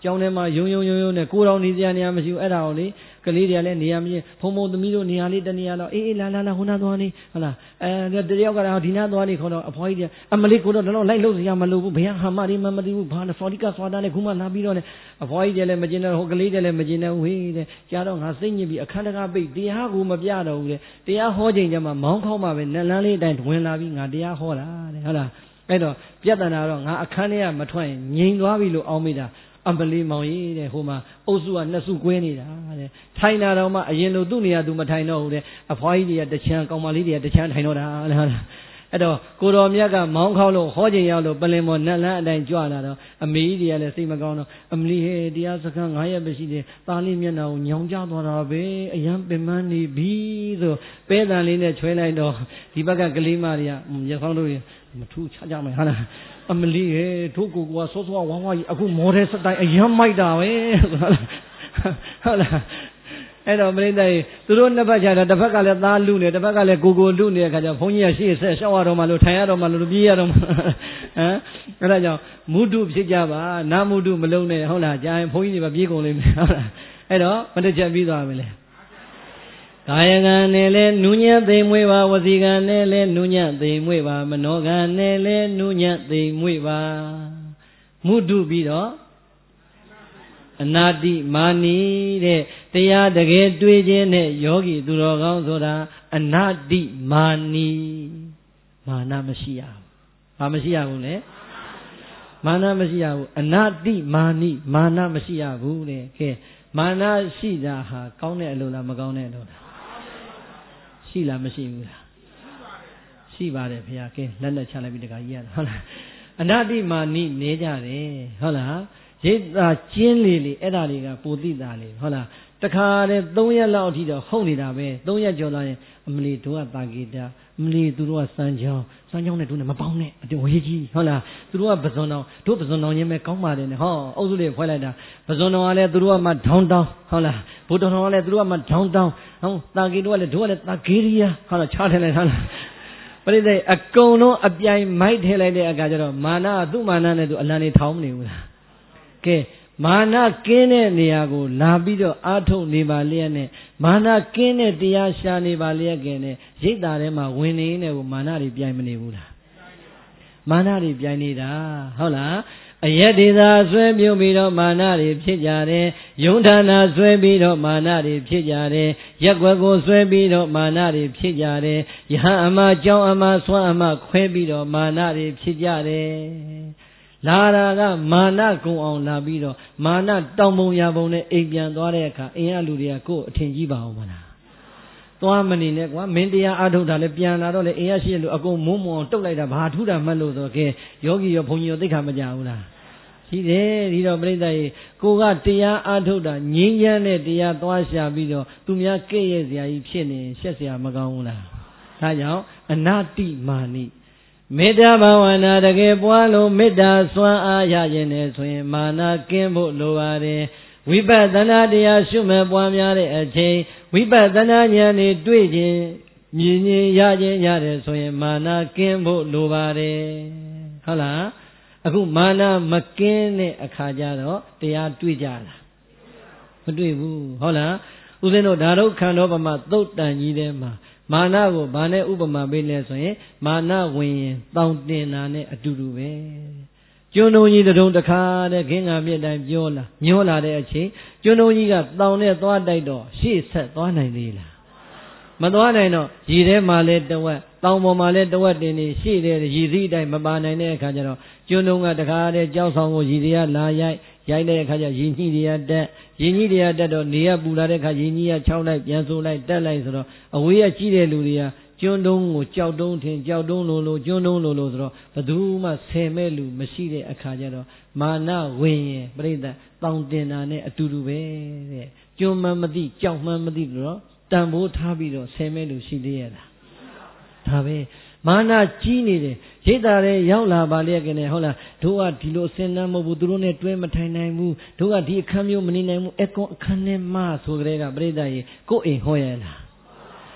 ကျောင်းထဲမှာယုံနဲ့ကိုတော်နေစရာနေရာမရှိဘူးအဲ့ဒါကိုလေကလေးတွေကလည်းနေရာမရှိဖုံဖုံသမီးတို့နေရာလေးတနေရာတော့အေးလာဟိုနာသွားနေဟုတ်လားတယောက်ကဒီနာသွားနေခေါ်တော့အဖွားကြီးအမလေးကိုတော့လိုက်လို့စရာမလိုဘူးဘယ်ဟာမှမသိဘူးဘာလဲစော်ဒီကသွားတာနဲ့ခုမှလာပြီးတော့လေအဖွားကြီးလည်းမကျင်တော့ဟိုကလေးလည်းမကျင်တော့ဝေးတဲ့ကြားတော့ငါစိတ်ညစ်ပြီးအခန်းတကားပိတ်တရားကိုမပြတော့ဘူးတဲ့တရားဟောချိန်ကျမှမောင်းခေါက်မှပဲနတ်လန်းလေးအတိုင်းဝင်လာပြီးငါတရားဟောတာတဲ့ဟုတ်လားအဲ့တော့ပြဿနာတော့ငါအခန်းထဲကမထွက်ရင်ငြိမ်သွားပြီလို့အောင်းမိတာအမလေးမောင်ကြီးတဲ့ဟိုမှာအုပ်စုကနှစ်စုကွဲနေတာတဲ့ထိုင်တာတော့မှအရင်လိုသူ့နေရာသူမထိုင်တော့ဘူးတဲ့အဖွားကြီးတွေကတချမ်းကောင်မလေးတွေကတချမ်းထိုင်တော့တာတဲ့ဟုတ်လားအဲ့တော့ကိုတော်မြတ်ကမောင်းခေါက်လို့ဟောချိန်ရောက်လို့ပလင်ပေါ်နတ်လန်းအတိုင်းကြွလာတော့အမေကြီးတွေကလည်းစိတ်မကောင်းတော့အမလီဟဲ့တရားစခန်း9ရက်ပဲရှိတယ်သားလေးမျက်နှာကိုညောင်ကျသွားတာပဲအယံပင်မနေပြီဆိုပဲတန်လေးနဲ့ချွဲလိုက်တော့ဒီဘက်ကကလေးမတွေကရဖောင်းတို့မထူးချကြမယ်ဟာလားအမလီဟဲ့တို့ကိုကစောစောဝါဝါကြီးအခုမော်ဒယ်စတိုင်အယံမိုက်တာပဲဟုတ်လားအဲ့တော့ပြိဿကြီးသူတို့နှစ်ဖက်ချတာတစ်ဖက်ကလည်းသားလူနေတစ်ဖက်ကလည်းကိုလူနေတဲ့ခါကျဘုန်းကြီးကရှေ့ဆက်ရှောက်ရတော့မှလို့ထိုင်ရတော့မှလို့ပြေးရတော့မှဟမ်အဲ့ဒါကြောင့်မုဒုဖြစ်ကြပါနာမုဒုမလုံးနဲ့ဟုတ်လားကြာရင်ဘုန်းကြီးတွေပဲပြေးကုန်လိမ့်မယ်ဟုတ်လားအဲ့တော့မတစ်ချက်ပြီးသွားပြီလေကာယကံနဲ့လဲနုညံ့သိမ်မွေးပါဝစီကံနဲ့လဲနုညံ့သိမ်မွေးပါမနောကံနဲ့လဲနုညံ့သိမ်မွေးပါမုဒုပြီးတော့အနာတိမာနီတဲ့တရားတကယ်တွေ့ခြင်းနဲ့ယောဂီသူတော်ကောင်းဆိုတာအနာတိမာနီမာနမရှိရဘူး။ဘာမရှိရဘူးလဲ။မာနမရှိရဘူးအနာတိမာနီမာနမရှိရဘူးတဲ့။ကဲမာနရှိတာဟာကောင်းတဲ့အလုပ်လားမကောင်းတဲ့အလုပ်လား။ရှိလားမရှိဘူးလား။ရှိပါတယ်ဖေ။ကဲလက်နဲ့ချလိုက်ပြီးတခါကြီးရတာဟုတ်လား။အနာတိမာနီနေကြတယ်ဟုတ်လား။ရိတ်သာကျင်းလေအဲ့ဒါတွေကပိုတိတာလေဟုတ်လားတခါတည်း3ရက်လောက်အထိတော့ဟုတ်နေတာပဲ3ရက်ကျော်လာရင်အမလီတို့ကတာဂီတာအမလီသူတို့ကစမ်းချောင်းနဲ့တို့နဲ့မပေါင်းနဲ့အတူဝေးကြီးဟုတ်လားသူတို့ကပဇွန်တော်တို့ပဇွန်တော်ချင်းပဲကောင်းပါတယ်နဲ့ဟောအုပ်စုလေးဖွဲလိုက်တာပဇွန်တော်ကလည်းသူတို့ကမှဒေါင်းတောင်းဟုတ်လားဘုဒ္ဓတော်ကလည်းသူတို့ကမှဒေါင်းတောင်းဟုတ်တာဂီတို့ကလည်းတို့ကလည်းတာဂီရီယာဟုတ်လားချားထည့်လိုက်ဟုတ်လားပရိသေအကုန်လုံးအပြိုင်မိုက်ထည့်လိုက်တဲ့အခါကျတော့မာနသူ့မာနနဲ့သူအလံနေထောင်းမနေဘူးလားကဲမာနကင်းတဲ့နေရာကိုလာပြီးတော့အာထုတ်နေပါလျက်နဲ့မာနကင်းတဲ့တရားရှာနေပါလျက်ကဲနဲ့ရိတ်တာထဲမှာဝင်နေနေကိုမာနတွေပြိုင်မနေဘူးလားမာနတွေပြိုင်နေတာဟုတ်လားအယက်ဒေသာဆွဲပြုံးပြီးတော့မာနတွေဖြစ်ကြတယ်ယုံဌာနာဆွဲပြီးတော့မာနတွေဖြစ်ကြတယ်ရက်ွက်ကိုဆွဲပြီးတော့မာနတွေဖြစ်ကြတယ်ယဟန်အမကြောင်းအမဆွမ်းအမခွဲပြီးတော့မာနတွေဖြစ်ကြတယ်လာတာကမာနကုံအောင်လာပြီးတော့မာနတောင်ပုံရပုံနဲ့အိမ်ပြန်သွားတဲ့အခါအင်းရလူတွေကကိုယ်အထင်ကြီးပါအောင်မလားသွားမနေနဲ့ကွာမင်းတရားအားထုတ်တာလည်းပြန်လာတော့လေအင်းရရှိလူအကုန်မုံမုံတုတ်လိုက်တာဘာထူးတာမှတ်လို့ဆိုတော့ကဲယောဂီရောဘုန်းကြီးရောသိခါမကြဘူးလားရှိတယ်ဒီတော့ပြိဿရေကိုကတရားအားထုတ်တာငြိမ်းချမ်းတဲ့တရားသွားရှာပြီးတော့သူများကဲ့ရဲ့စရာကြီးဖြစ်နေရှက်စရာမကောင်းဘူးလားဒါကြောင့်အနာတိမာနိမေတ္တာဘာဝနာတကယ်ပွားလို့မေတ္တာစွမ်းအားရခြင်းနဲ့ဆိုရင်မာနကင်းဖို့လိုပါတယ်ဝိပဿနာတရားရှုမဲ့ပွားများတဲ့အချိန်ဝိပဿနာဉာဏ်နဲ့တွေ့ခြင်းမြင်ခြင်းရခြင်းရတယ်ဆိုရင်မာနကင်းဖို့လိုပါတယ်ဟုတ်လားအခုမာနမကင်းတဲ့အခါကျတော့တရားတွေ့ကြလားမတွေ့ဘူးဟုတ်လားဦးဇင်းတို့ဓာတုခန္ဓေပမာသုတ်တန်ကြီးထဲမှာမာနကိုဘာနဲ့ဥပမာပေးလဲဆိုရင်မာနဝင်ရင်တောင်းတင်တာနဲ့အတူတူပဲကျွန်းတော်ကြီးတုံးတခါတဲ့ခင်းကမြစ်တိုင်းပြောလာညှောလာတဲ့အချိန်ကျွန်းတော်ကြီးကတောင်းနဲ့သွားတိုက်တော့ရှေ့ဆက်သွားနိုင်သေးလားမသွားနိုင်တော့ရည်ထဲမှာလဲတဝက်တောင်းပေါ်မှာလဲတဝက်တင်နေရှေ့တဲ့ရည်စည်းတိုင်းမပါနိုင်တဲ့အခါကျတော့ကျွန်းတော်ကတခါတဲ့ကြောက်ဆောင်ကိုရည်တွေကလာရိုက်တဲ့အခါကျရည်ညှိတွေကတက်ရည်ညှိတွေကတက်တော့နေရပူလာတဲ့အခါရည်ညှိက6လိုက်ပြန်ဆိုလိုက်တက်လိုက်ဆိုတော့အဝေးကကြီးတဲ့လူတွေကကျွန်းတုံးကိုကြောက်တုံးထင်ကြောက်တုံးလိုကျွန်းတုံးလိုဆိုတော့ဘယ်သူမှဆယ်မဲ့လူမရှိတဲ့အခါကျတော့မာနဝင်ရင်ပြိဿတောင်းတင်တာနဲ့အတူတူပဲတဲ့ကျွန်းမှမသိကြောက်မှမသိလို့တော့တန်ဖိုးထားပြီးတော့ဆယ်မဲ့လူရှိသေးရလားဒါပဲမာနကြီးနေတယ်ရိတ်တာလည်းရောက်လာပါလေကနေဟုတ်လားတို့ကဒီလိုအစင်းနှမ်းမဟုတ်ဘူးသူတို့နဲ့တွဲမထိုင်နိုင်ဘူးတို့ကဒီအခန်းမျိုးမနေနိုင်ဘူးအကွန်အခန်းနဲ့မဆိုကြတဲ့ကပြိဿရေကိုယ်အိမ်ဟောရလား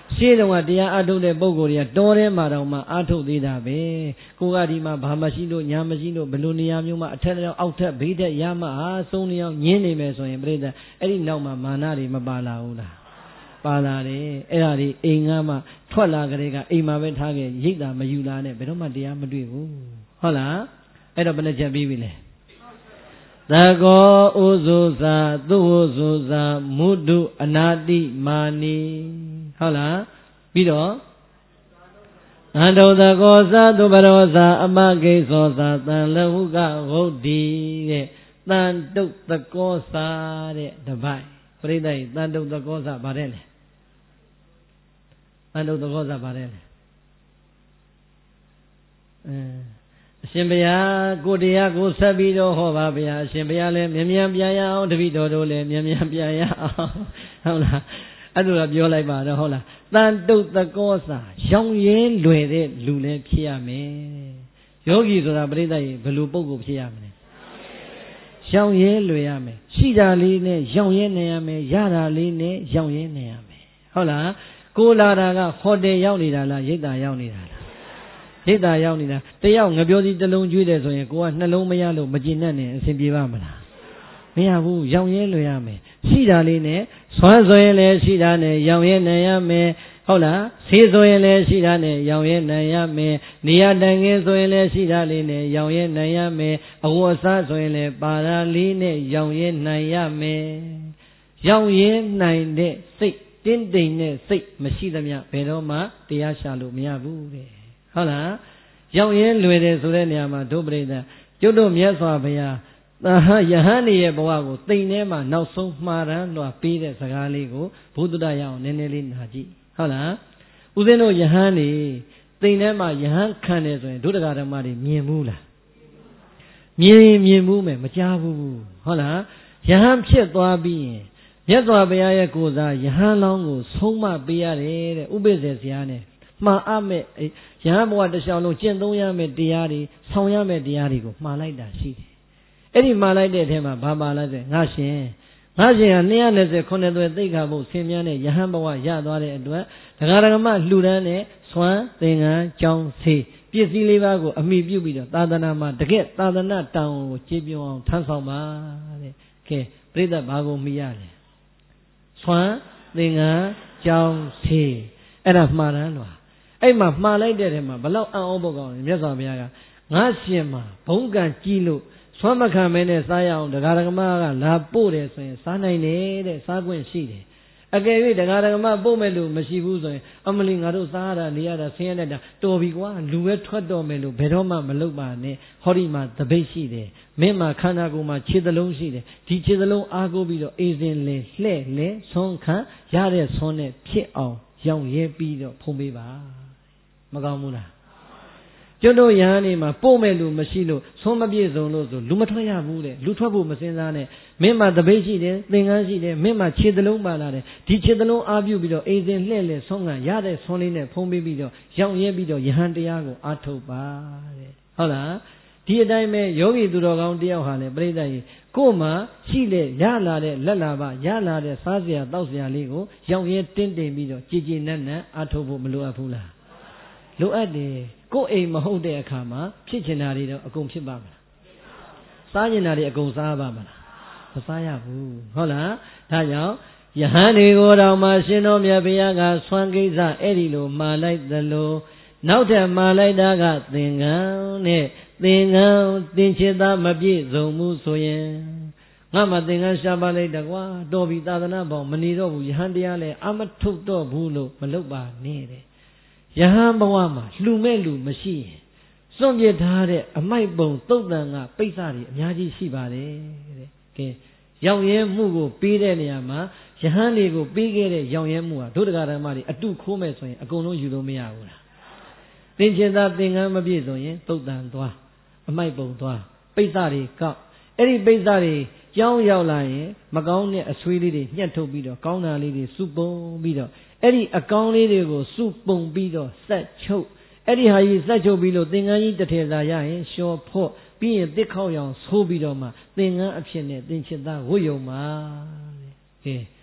ရှေ့တော့ကတရားအထုတ်တဲ့ပုဂ္ဂိုလ်တွေကတောထဲမှာတော့မှအထုတ်သေးတာပဲကိုကဒီမှာဘာမရှိလို့ညာမရှိလို့ဘယ်လိုနေရာမျိုးမှာအထက်အောက်ထက်ဘေးထက်ရမှအားဆုံးနေအောင်ညင်းနေမယ်ဆိုရင်ပြိဿအဲ့ဒီနောက်မှာမာနတွေမပါလာဘူးလားပါလာတယ်အဲ့ဒါဒီအိမ်ကမှထွက်လာကြတဲ့ကအိမ်မှာပဲထားခဲ့ရိတ်တာမယူလာနဲ့ဘယ်တော့မှတရားမတွေ့ဘူးဟုတ်လားအဲ့တော့ဘယ်နှချက်ပြီးပြီလဲသကောဥဇုဇာသူဝဇုဇာမုဒုအနာတိမာနီဟုတ်လားပြီးတော့အန္တုသကောဇာသူပရောဇာအမဂိသောဇာတန်လဟုကဟုတ်ဒီတဲ့တန်တုတ်သကောဇာတဲ့တပိုက်ပရိသတ်တန်တုတ်သကောဇာဗါတဲ့လေတန်တုတ်သကောဇာဗါတဲ့လေအရှင်ဘုရားကိုတရားကိုဆက်ပြီးတော့ဟောပါဗျာအရှင်ဘုရားလည်းမြ мян ပြန်ရအောင်တပည့်တော်တို့လည်းမြ мян ပြန်ရအောင်ဟုတ်လားအဲ့လိုပြောလိုက်ပါတော့ဟုတ်လားတန်တုတ်သကောစာရောင်ရဲလွယ်တဲ့လူလည်းဖြစ်ရမယ်ယောဂီဆိုတာပြိဿရေဘယ်လိုပုံကိုဖြစ်ရမလဲရောင်ရဲလွယ်ရမယ်ရှိတာလေးနဲ့ရောင်ရဲနေရမယ်ရတာလေးနဲ့ရောင်ရဲနေရမယ်ဟုတ်လားကိုလာတာကဟိုတယ်ရောက်နေတာလားရိပ်သာရောက်နေတာလားရိပ်သာရောက်နေတာတယောက်ငပြောစီတစ်လုံးကျွေးတယ်ဆိုရင်ကိုကနှလုံးမရလို့မကြည်နဲ့နဲ့အဆင်ပြေပါမလားမရဘူးရောင်ရဲလွယ်ရမယ်ရှိတာလေးနဲ့ဆွမ်းဆိုရင်လည်းရှိတာနဲ့ရောင်ရဲနိုင်ရမယ်ဟုတ်လားဆေးဆိုရင်လည်းရှိတာနဲ့ရောင်ရဲနိုင်ရမယ်နေရတိုင်ငင်းဆိုရင်လည်းရှိတာလေးနဲ့ရောင်ရဲနိုင်ရမယ်အဝတ်အစားဆိုရင်လည်းပါရာလေးနဲ့ရောင်ရဲနိုင်ရမယ်ရောင်ရဲနိုင်တဲ့စိတ်တင်းတိမ်တဲ့စိတ်မရှိသမျှဘယ်တော့မှတရားရှာလို့မရဘူးတဲ့ဟုတ်လားရောင်ရဲလွယ်တယ်ဆိုတဲ့နေရာမှာဒုပရိသကျွတ်တို့မြတ်စွာဘုရားယဟန်နေရဲ့ဘဝကိုတိမ်ထဲမှာနောက်ဆုံးမှားတမ်းလွှာပေးတဲ့စကားလေးကိုဘုဒ္ဓရရအောင်နည်းနည်းလေးနာကြည့်ဟုတ်လားဦးဇင်းတို့ယဟန်နေတိမ်ထဲမှာယဟန်ခံတယ်ဆိုရင်ဒုဒကာဓမ္မတွေမြင်ဘူးလားမြင်ဘူးမယ်မကြားဘူးဟုတ်လားယဟန်ဖြစ်သွားပြီးရင်မြတ်စွာဘုရားရဲ့ကိုယ်စားယဟန်လောင်းကိုဆုံးမပေးရတယ်တဲ့ဥပိ္ပဇေဆရာနဲ့မှားအပ်မဲ့ယဟန်ဘဝတစ်လျှောက်လုံးကျင့်သုံးရမယ့်တရားတွေဆောင်ရမယ့်တရားတွေကိုမှားလိုက်တာရှိတယ်အဲ့ဒီမှားလိုက်တဲ့အထဲမှာဘာပါလဲဆိုငါရှင်ဟာ229သွဲသိက္ခာပုဆင်မြန်းတဲ့ယဟန်ဘဝရသွားတဲ့အတွက်ဒကာဒကမလှူဒန်းတဲ့ဆွမ်းသင်္ကန်းကြောင်းဆေးပစ္စည်းလေးပါးကိုအမိပြုပြီးတော့သာသနာမှာတကယ်သာသနာတောင်းကိုကျေပြွန်အောင်ထမ်းဆောင်ပါတဲ့ကဲပြိဿဘာကိုမိရလဲဆွမ်းသင်္ကန်းကြောင်းဆေးအဲ့ဒါမှားတမ်းလို့အဲ့မှာမှားလိုက်တဲ့ထဲမှာဘလောက်အံ့ဩဖို့ကောင်းလဲမြတ်စွာဘုရားကငါရှင်မှာဘုံကံကြီးလို့ဆွမ်းမခံမဲနဲ့စားရအောင်ဒကာဒကမကလာပို့တယ်ဆိုရင်စားနိုင်တယ်တဲ့စားခွင့်ရှိတယ်အကယ်၍ဒကာဒကမပို့မဲ့လို့မရှိဘူးဆိုရင်အမလီငါတို့စားရတာနေရတာဆင်းရဲတာတော်ပြီကွာလူပဲထွက်တော့မယ်လို့ဘယ်တော့မှမလုပ်ပါနဲ့ဟောဒီမှာတပိတ်ရှိတယ်မင်းမှာခန္ဓာကိုယ်မှာခြေသလုံးရှိတယ်ဒီခြေသလုံးအားကိုးပြီးတော့အေးစင်လေလှဲ့လေဆုံးခံရတဲ့ဆုံးနဲ့ဖြစ်အောင်ရောင်ရဲပြီးတော့ဖုံးပေးပါမကောင်းဘူးလားကျွတ်တို့ယဟန်နေမှာပို့မဲ့လူမရှိလို့ဆုံးမပြည့်စုံလို့ဆိုလူမထွက်ရဘူးတဲ့လူထွက်ဖို့မစင်စားနဲ့မင်းမှာတပိတ်ရှိတယ်သင်္ကန်းရှိတယ်မင်းမှာခြေသလုံးပါလာတယ်ဒီခြေသလုံးအားပြုပြီးတော့အိမ်စဉ်လှဲ့လေဆုံးကရတဲ့ဆုံးလေးနဲ့ဖုံးပေးပြီးတော့ရောင်ရဲပြီးတော့ယဟန်တရားကိုအားထုတ်ပါတဲ့ဟုတ်လားဒီအတိုင်းပဲယောဂီသူတော်ကောင်းတယောက်ဟာလေပြိဿကြီးကို့မှာရှိလေရလာတဲ့လက်လာပါရလာတဲ့စားစရာတောက်စရာလေးကိုရောင်ရဲတင်းတင်ပြီးတော့ကြည်ကြည်နက်နက်အားထုတ်ဖို့မလိုအပ်ဘူးလားလိုအပ်တယ်ကိုယ်အိမ်မဟုတ်တဲ့အခါမှာဖြစ်ချင်တာတွေတော့အကုန်ဖြစ်ပါမလားစားချင်တာတွေအကုန်စားပါမလားမစားရဘူးဟုတ်လားဒါကြောင့်ယဟန်တွေကိုတော့မှရှင်တော်မြတ်ဘုရားကဆွမ်းကိစ္စအဲ့ဒီလိုမှားလိုက်သလိုနောက်ထပ်မှားလိုက်တာကသင်္ကန်းနဲ့သင်္ကန်းသင်္ချေသားမပြည့်စုံမှုဆိုရင်ငါမှသင်္ကန်းရှားပါလိုက်တကွာတော်ပြီသာသနာပေါင်းမနေတော့ဘူးယဟန်တရားလည်းအမထုတ်တော့ဘူးလို့မလုပ်ပါနဲ့တဲ့ယဟန်ဘဝမှာလှူမဲ့လူမရှိရင်စွန့်ပစ်ထားတဲ့အမိုက်ပုံသုတ်တန်ကပိဿတွေအများကြီးရှိပါတယ်တဲ့ကဲရောင်ရဲမှုကိုပေးတဲ့နေရာမှာယဟန်တွေကိုပေးခဲ့တဲ့ရောင်ရဲမှုဟာဒုဒကာဓမ္မတွေအတုခိုးမဲ့ဆိုရင်အကုန်လုံးယူလို့မရဘူးလားသင်္ချင်သာသင်္ကန်းမပြည့်ဆိုရင်သုတ်တန်သွားအမိုက်ပုံသွားပိဿတွေကောက်အဲ့ဒီပိဿတွေကြောင်းရောက်လာရင်မကောင်းတဲ့အဆွေးလေးတွေညှက်ထုတ်ပြီးတော့ကောင်းတာလေးတွေစုပုံပြီးတော့အဲ့ဒီအကောင်းလေးတွေကိုစုပုံပြီးတော့ဆက်ချုပ်အဲ့ဒီဟာကြီးဆက်ချုပ်ပြီးလို့သင်္ကန်းကြီးတစ်ထည်သာရရင်လျှော်ဖို့ပြီးရင်တစ်ခေါက်ရောင်ဆိုးပြီးတော့မှသင်္ကန်းအဖြစ်နဲ့သင်္ချစ်သားဝတ်ယုံပါတဲ့ကဲ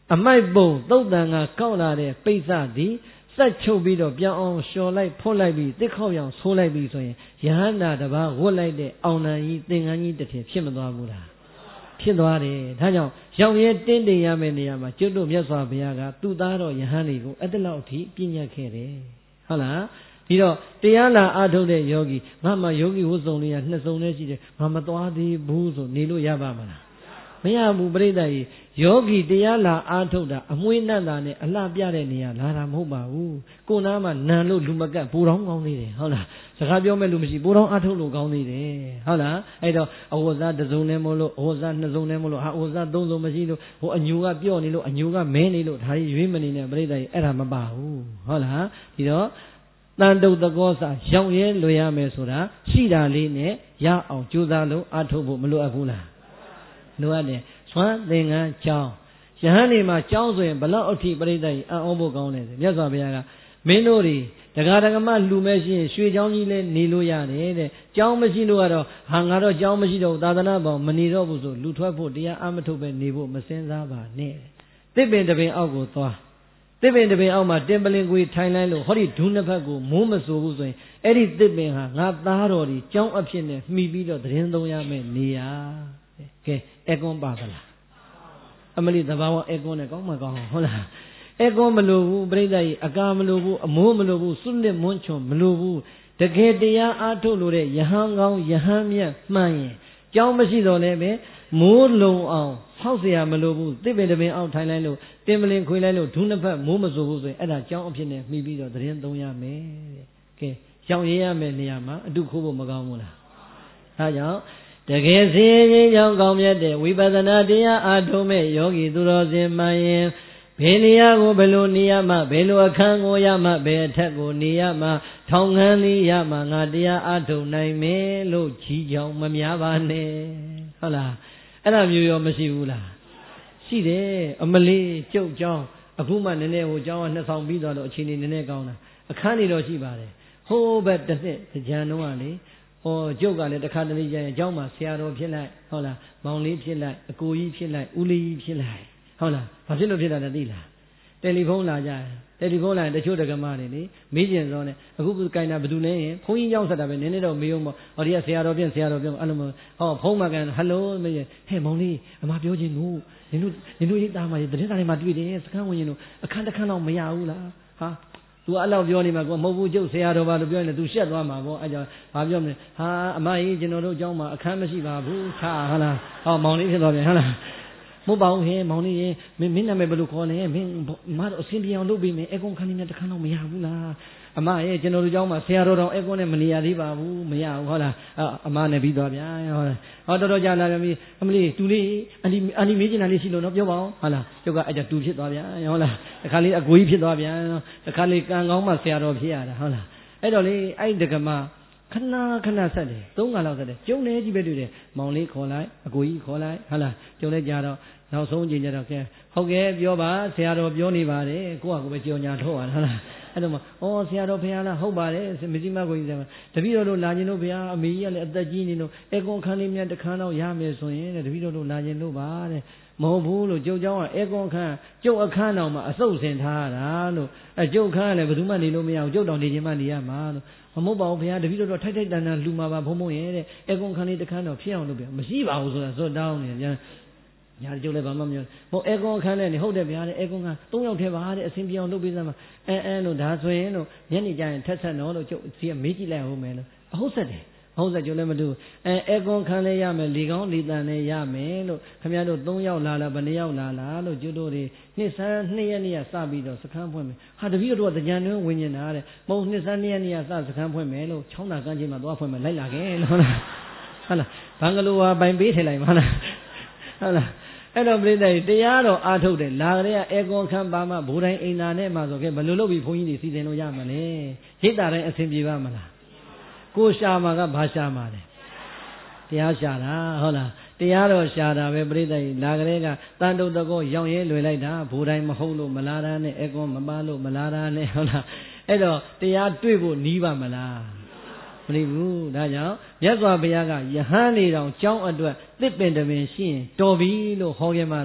အမိုက်ပုံသုတ်တန်ကကောက်လာတဲ့ပိဿသည်စက်ချုပ်ပြီးတော့ပြောင်းအောင်လျှော်လိုက်ဖွတ်လိုက်ပြီးတစ်ခေါက်ရောင်ဆိုးလိုက်ပြီးဆိုရင်ယဟန္တာတပါးဝတ်လိုက်တဲ့အောင်တန်ကြီးသင်္ကန်းကြီးတစ်ထည်ဖြစ်မသွားဘူးလားဖြစ်သွားတယ်ဒါကြောင့်ရောင်ရဲတင်းတင်ရမယ့်နေရာမှာကျွတ်တို့မြတ်စွာဘုရားကသူ့သားတော်ယဟန်တွေကိုအဲ့တလောက်အထိပြည့်ညတ်ခဲ့တယ်ဟုတ်လားဒီတော့တရားလာအားထုတ်တဲ့ယောဂီငါမှယောဂီဝတ်စုံလေးကနှစ်စုံနဲ့ရှိတယ်ငါမသွားသေးဘူးဆိုနေလို့ရပါမလားမရဘူးပြိတ္တကြီးယောဂီတရားလာအားထုတ်တာအမွှေးနှံ့တာနဲ့အလှပြတဲ့နေရာလာတာမဟုတ်ပါဘူးကိုယ်နားမှာနံလို့လူမကတ်ပူတော်ကောင်းသေးတယ်ဟုတ်လားစကားပြောမဲ့လူမရှိပူတော်အားထုတ်လို့ကောင်းသေးတယ်ဟုတ်လားအဲ့တော့အဝဇ္ဇတစ်စုံနဲ့မလို့အဝဇ္ဇနှစ်စုံနဲ့မလို့ဟာအဝဇ္ဇသုံးစုံမရှိလို့ဟိုအညူကပြော့နေလို့အညူကမဲနေလို့ဒါကြီးရွေးမနေနဲ့ပြိတ္တကြီးအဲ့ဒါမပါဘူးဟုတ်လားဒီတော့တန်တုတ်တကောစာရောက်ရဲလွယ်ရမယ်ဆိုတာရှိတာလေးနဲ့ရအောင်ကြိုးစားလို့အားထုတ်ဖို့မလိုအပ်ဘူးလားလိုအပ်တယ်ဆွမ်းသင်္ကန်းကြောင်းယဟန်နေမှာကြောင်းဆိုရင်ဘလောက်အထိပြိတ္တကြီးအံ့ဩဖို့ကောင်းတယ်ဆိုမြတ်စွာဘုရားကမင်းတို့တွေတရားဓမ္မလူမဲ့ရှိရင်ရွှေကြောင်းကြီးလဲနေလို့ရတယ်တဲ့ကြောင်းမရှိလို့ကတော့ဟာငါတော့ကြောင်းမရှိတော့သာသနာပေါင်းမနေတော့ဘူးဆိုလူထွက်ဖို့တရားအမထုတ်ပဲနေဖို့မစင်စားပါနဲ့တစ်ပင်တပင်အောက်ကိုသွားတစ်ပင်တပင်အောက်မှာတင်ပလင်ကိုထိုင်လိုက်လို့ဟောဒီဒုနှစ်ဖက်ကိုမိုးမဆိုဘူးဆိုရင်အဲ့ဒီတစ်ပင်ဟာငါသားတော်ဒီကြောင်းအဖြစ်နဲ့မှီပြီးတော့သတင်းသုံးရမယ်နေရကဲအကွန်ပါဗလားအမလီသဘာဝအကွန်နဲ့ကောင်းမကောင်းဟုတ်လားအကွန်မလိုဘူးပြိဿကြီးအကာမလိုဘူးအမိုးမလိုဘူးစွန့်နစ်မွန်းချွန်မလိုဘူးတကယ်တရားအားထုတ်လို့တဲ့ယဟန်ကောင်းယဟန်မြတ်မှန်ရင်ကြောင်းမရှိတော့လည်းပဲမိုးလုံအောင်ဆောက်เสียမလိုဘူးတစ်ပင်တပင်အောက်ထိုင်လိုက်လို့တင်ပလင်ခွေလိုက်လို့ဒုနှစ်ဖက်မိုးမစိုးဘူးဆိုရင်အဲ့ဒါကြောင်းအဖြစ်နဲ့မှီပြီးတော့သတင်းသုံးရမယ်တဲ့ကဲရှောင်ရရမယ်နေရာမှာအတုခိုးဖို့မကောင်းဘူးလားဒါကြောင့်တကယ်စီရင်ကြောင်းကောင်းမြတ်တဲ့ဝိပဿနာတရားအားထုတ်မဲ့ယောဂီသူတော်စင်မှန်ရင်ဘယ်နေရာကိုဘယ်လိုနေရမှဘယ်လိုအခန်းကိုရမှဘယ်အထက်ကိုနေရမှထောင်ခန်းလေးရမှငါတရားအားထုတ်နိုင်မယ်လို့ကြီးကြောင်မများပါနဲ့ဟုတ်လားအဲ့ဒါမျိုးရောမရှိဘူးလားရှိတယ်အမလေးကျုပ်เจ้าအခုမှနည်းနည်းဟိုเจ้าကနှစ်ဆောင်ပြီးသွားတော့အချိန်နေနည်းနည်းကောင်းတာအခန်းနေတော့ရှိပါတယ်ဟိုးဘက်တစ်နှစ်ကြံတော့ကလေဟောကျုပ်ကလည်းတစ်ခါတလေကျရင်เจ้าမှာဆရာတော်ဖြစ်လိုက်ဟုတ်လားမောင်လေးဖြစ်လိုက်အကိုကြီးဖြစ်လိုက်ဦးလေးကြီးဖြစ်လိုက်ဟုတ်လားဘာဖြစ်လို့ဖြစ်တာလဲသိလားတယ်လီဖုန်းလာကြတယ်လီဖုန်းလာရင်တချို့တက္ကမတွေလေမေးကျင်စောနဲ့အခုကင်တာဘယ်သူလဲရင်ဘုန်းကြီးကြောင်းဆက်တာပဲနည်းနည်းတော့မေးအောင်ပေါ့ဟောဒီကဆရာတော်ပြင်အဲ့လိုမျိုးဟောဖုန်းမှာကန်ဟယ်လိုမေးရင်ဟဲ့မောင်လေးအမပြောချင်းလို့နင်တို့ရေးသားမှာသတင်းစာတွေမှာတွေ့တယ်စကန်းဝင်ရင်တို့အခန်းတစ်ခန်းတော့မရဘူးလားဟာသူအဲ့လောက်ပြောနေမှာကိုမဟုတ်ဘူးကျုပ်ဆရာတော်ဘာလို့ပြောနေလဲသူရှက်သွားမှာပေါ့အဲ့ကြောင့်ဘာပြောမလဲဟာအမကြီးကျွန်တော်တို့เจ้าမှာအခန်းမရှိပါဘူးခါဟုတ်လားဟောမောင်လေးဖြစ်သွားပြန်ဟုတ်လားမဟုတ်ပါဘူးဟဲ့မောင်လေးရေမင်းနာမည်ဘယ်လိုခေါ်လဲမင်းမတော့အဆင်ပြေအောင်လုပ်ပေးမယ်အကွန်ခန်းနေတခန်းတော့မရဘူးလားအမရဲ့ကျွန်တော်တို့เจ้าမှာဆရာတော်တော်အကွန်နဲ့မနေရသေးပါဘူးမရဘူးဟုတ်လားအမနဲ့ပြီးသွားဗျာဟုတ်လားဟောတော်တော်ကြာလာပြန်ပြီအမလေးတူလေးအန်ဒီမေးချင်တာလေးရှိလို့နော်ပြောပါအောင်ဟုတ်လားကျုပ်ကအဲ့ကြတူဖြစ်သွားဗျာဟုတ်လားတခါလေးအကိုကြီးဖြစ်သွားဗျာတခါလေးကံကောင်းမှဆရာတော်ဖြစ်ရတာဟုတ်လားအဲ့တော့လေအဲ့ဒကမခဏဆက်တယ်၃ခါလောက်ဆက်တယ်ကျုံနေကြီးပဲတွေ့တယ်မောင်လေးခေါ်လိုက်အကိုကြီးခေါ်လိုက်ဟုတ်လားကျုံလဲကြတော့နောက်ဆုံးကြည့်ကြတော့ကဲဟုတ်ကဲ့ပြောပါဆရာတော်ပြောနေပါတယ်ကိုကပဲကြော်ညာထုတ်ပါဟုတ်လားအဲ့တော့ဩဆရာတော်ဖေဟာလားဟုတ်ပါတယ်မစီမကိုကြီးဆရာတပည့်တော်တို့လာခြင်းလို့ဖေဟာအမေကြီးကလည်းအသက်ကြီးနေလို့အကွန်ခန်းလေးမြတ်တစ်ခန်းတော့ရမယ်ဆိုရင်တပည့်တော်တို့လာခြင်းလို့ပါတဲ့မဟုတ်ဘူးလို့ကျုပ်เจ้าကအကွန်ခန်းကျုပ်အခန်းတော်မှာအစုပ်ဆင်ထားရတာလို့ကျုပ်ခန်းကလည်းဘယ်သူမှနေလို့မရဘူးကျုပ်တော်နေခြင်းမှနေရမှာလို့မဟုတ်ပါဘူးဖေဟာတပည့်တော်ထိုက်တန်လူမှာပါဘုံဘုံရဲ့တဲ့အကွန်ခန်းလေးတစ်ခန်းတော့ဖြစ်အောင်လုပ်ပြမရှိပါဘူးဆိုတာဇွတ်တောင်းနေပြန်ညာကျုပ်လည်းဘာမှမပြောဟိုအကွန်အခန်းနဲ့နေဟုတ်တယ်ဗျာတဲ့အကွန်က3ယောက်ထဲပါတဲ့အဆင်ပြေအောင်လုပ်ပေးစမ်းပါလို့ဒါဆိုရင်လို့ညနေကျရင်ထက်ဆက်တော့လို့ကျုပ်စီကမေးကြည့်လိုက်အောင်မယ်လို့အဟုတ်ဆက်တယ်ဟုတ်ဆက်ကျုပ်လည်းမတူအကွန်ခန်းလည်းရမယ်လေကောင်းလေတန်လည်းရမယ်လို့ခင်ဗျားတို့3ယောက်လာလားဘယ်နှယောက်လာလားလို့ကျုပ်တို့တွေနှစ်ဆန်း2ရက်နေ့ကစပြီးတော့စခန်းဖွင့်မယ်ဟာတပည့်တို့ကကြံတွင်းဝင်နေတာတဲ့မဟုတ်နှစ်ဆန်း2ရက်နေ့ကစခန်းဖွင့်မယ်လို့ချောင်းသာကန်းချင်းမှာသွားဖွင့်မယ်လိုက်လာခဲ့လို့ဟုတ်လားဘင်္ဂလိုဟာပိုင်ပေးထည့်လိုက်မှာလားဟုတ်လားအဲ့တော့ပြိဿကြီးတရားတော်အားထုတ်တယ်လာကြတဲ့အကွန်ခန်းပါမှဘိုးတိုင်းအိမ်သာနဲ့မှဆိုခဲ့ဘယ်လိုလုပ်ပြီးဘုန်းကြီးတွေစီစဉ်လို့ရမလဲရိတ်တာတိုင်းအဆင်ပြေပါမလားကိုရှာမှာကဘာရှာမှာလဲတရားရှာတာဟုတ်လားတရားတော်ရှာတာပဲပြိဿကြီးလာကြတဲ့ကတန်တုတ်တကောရောင်ရဲလွယ်လိုက်တာဘိုးတိုင်းမဟုတ်လို့မလာတာနဲ့အကွန်မပါလို့မလာတာနဲ့ဟုတ်လားအဲ့တော့တရားတွေ့ဖို့နီးပါမလားမလိဘူးဒါကြောင့်မြတ်စွာဘုရားကယဟန်နေတော်ကြောင်းအတွက်သစ်ပင်တပင်ရှိရင်တော်ပြီလို့ဟောခဲ့မှတော့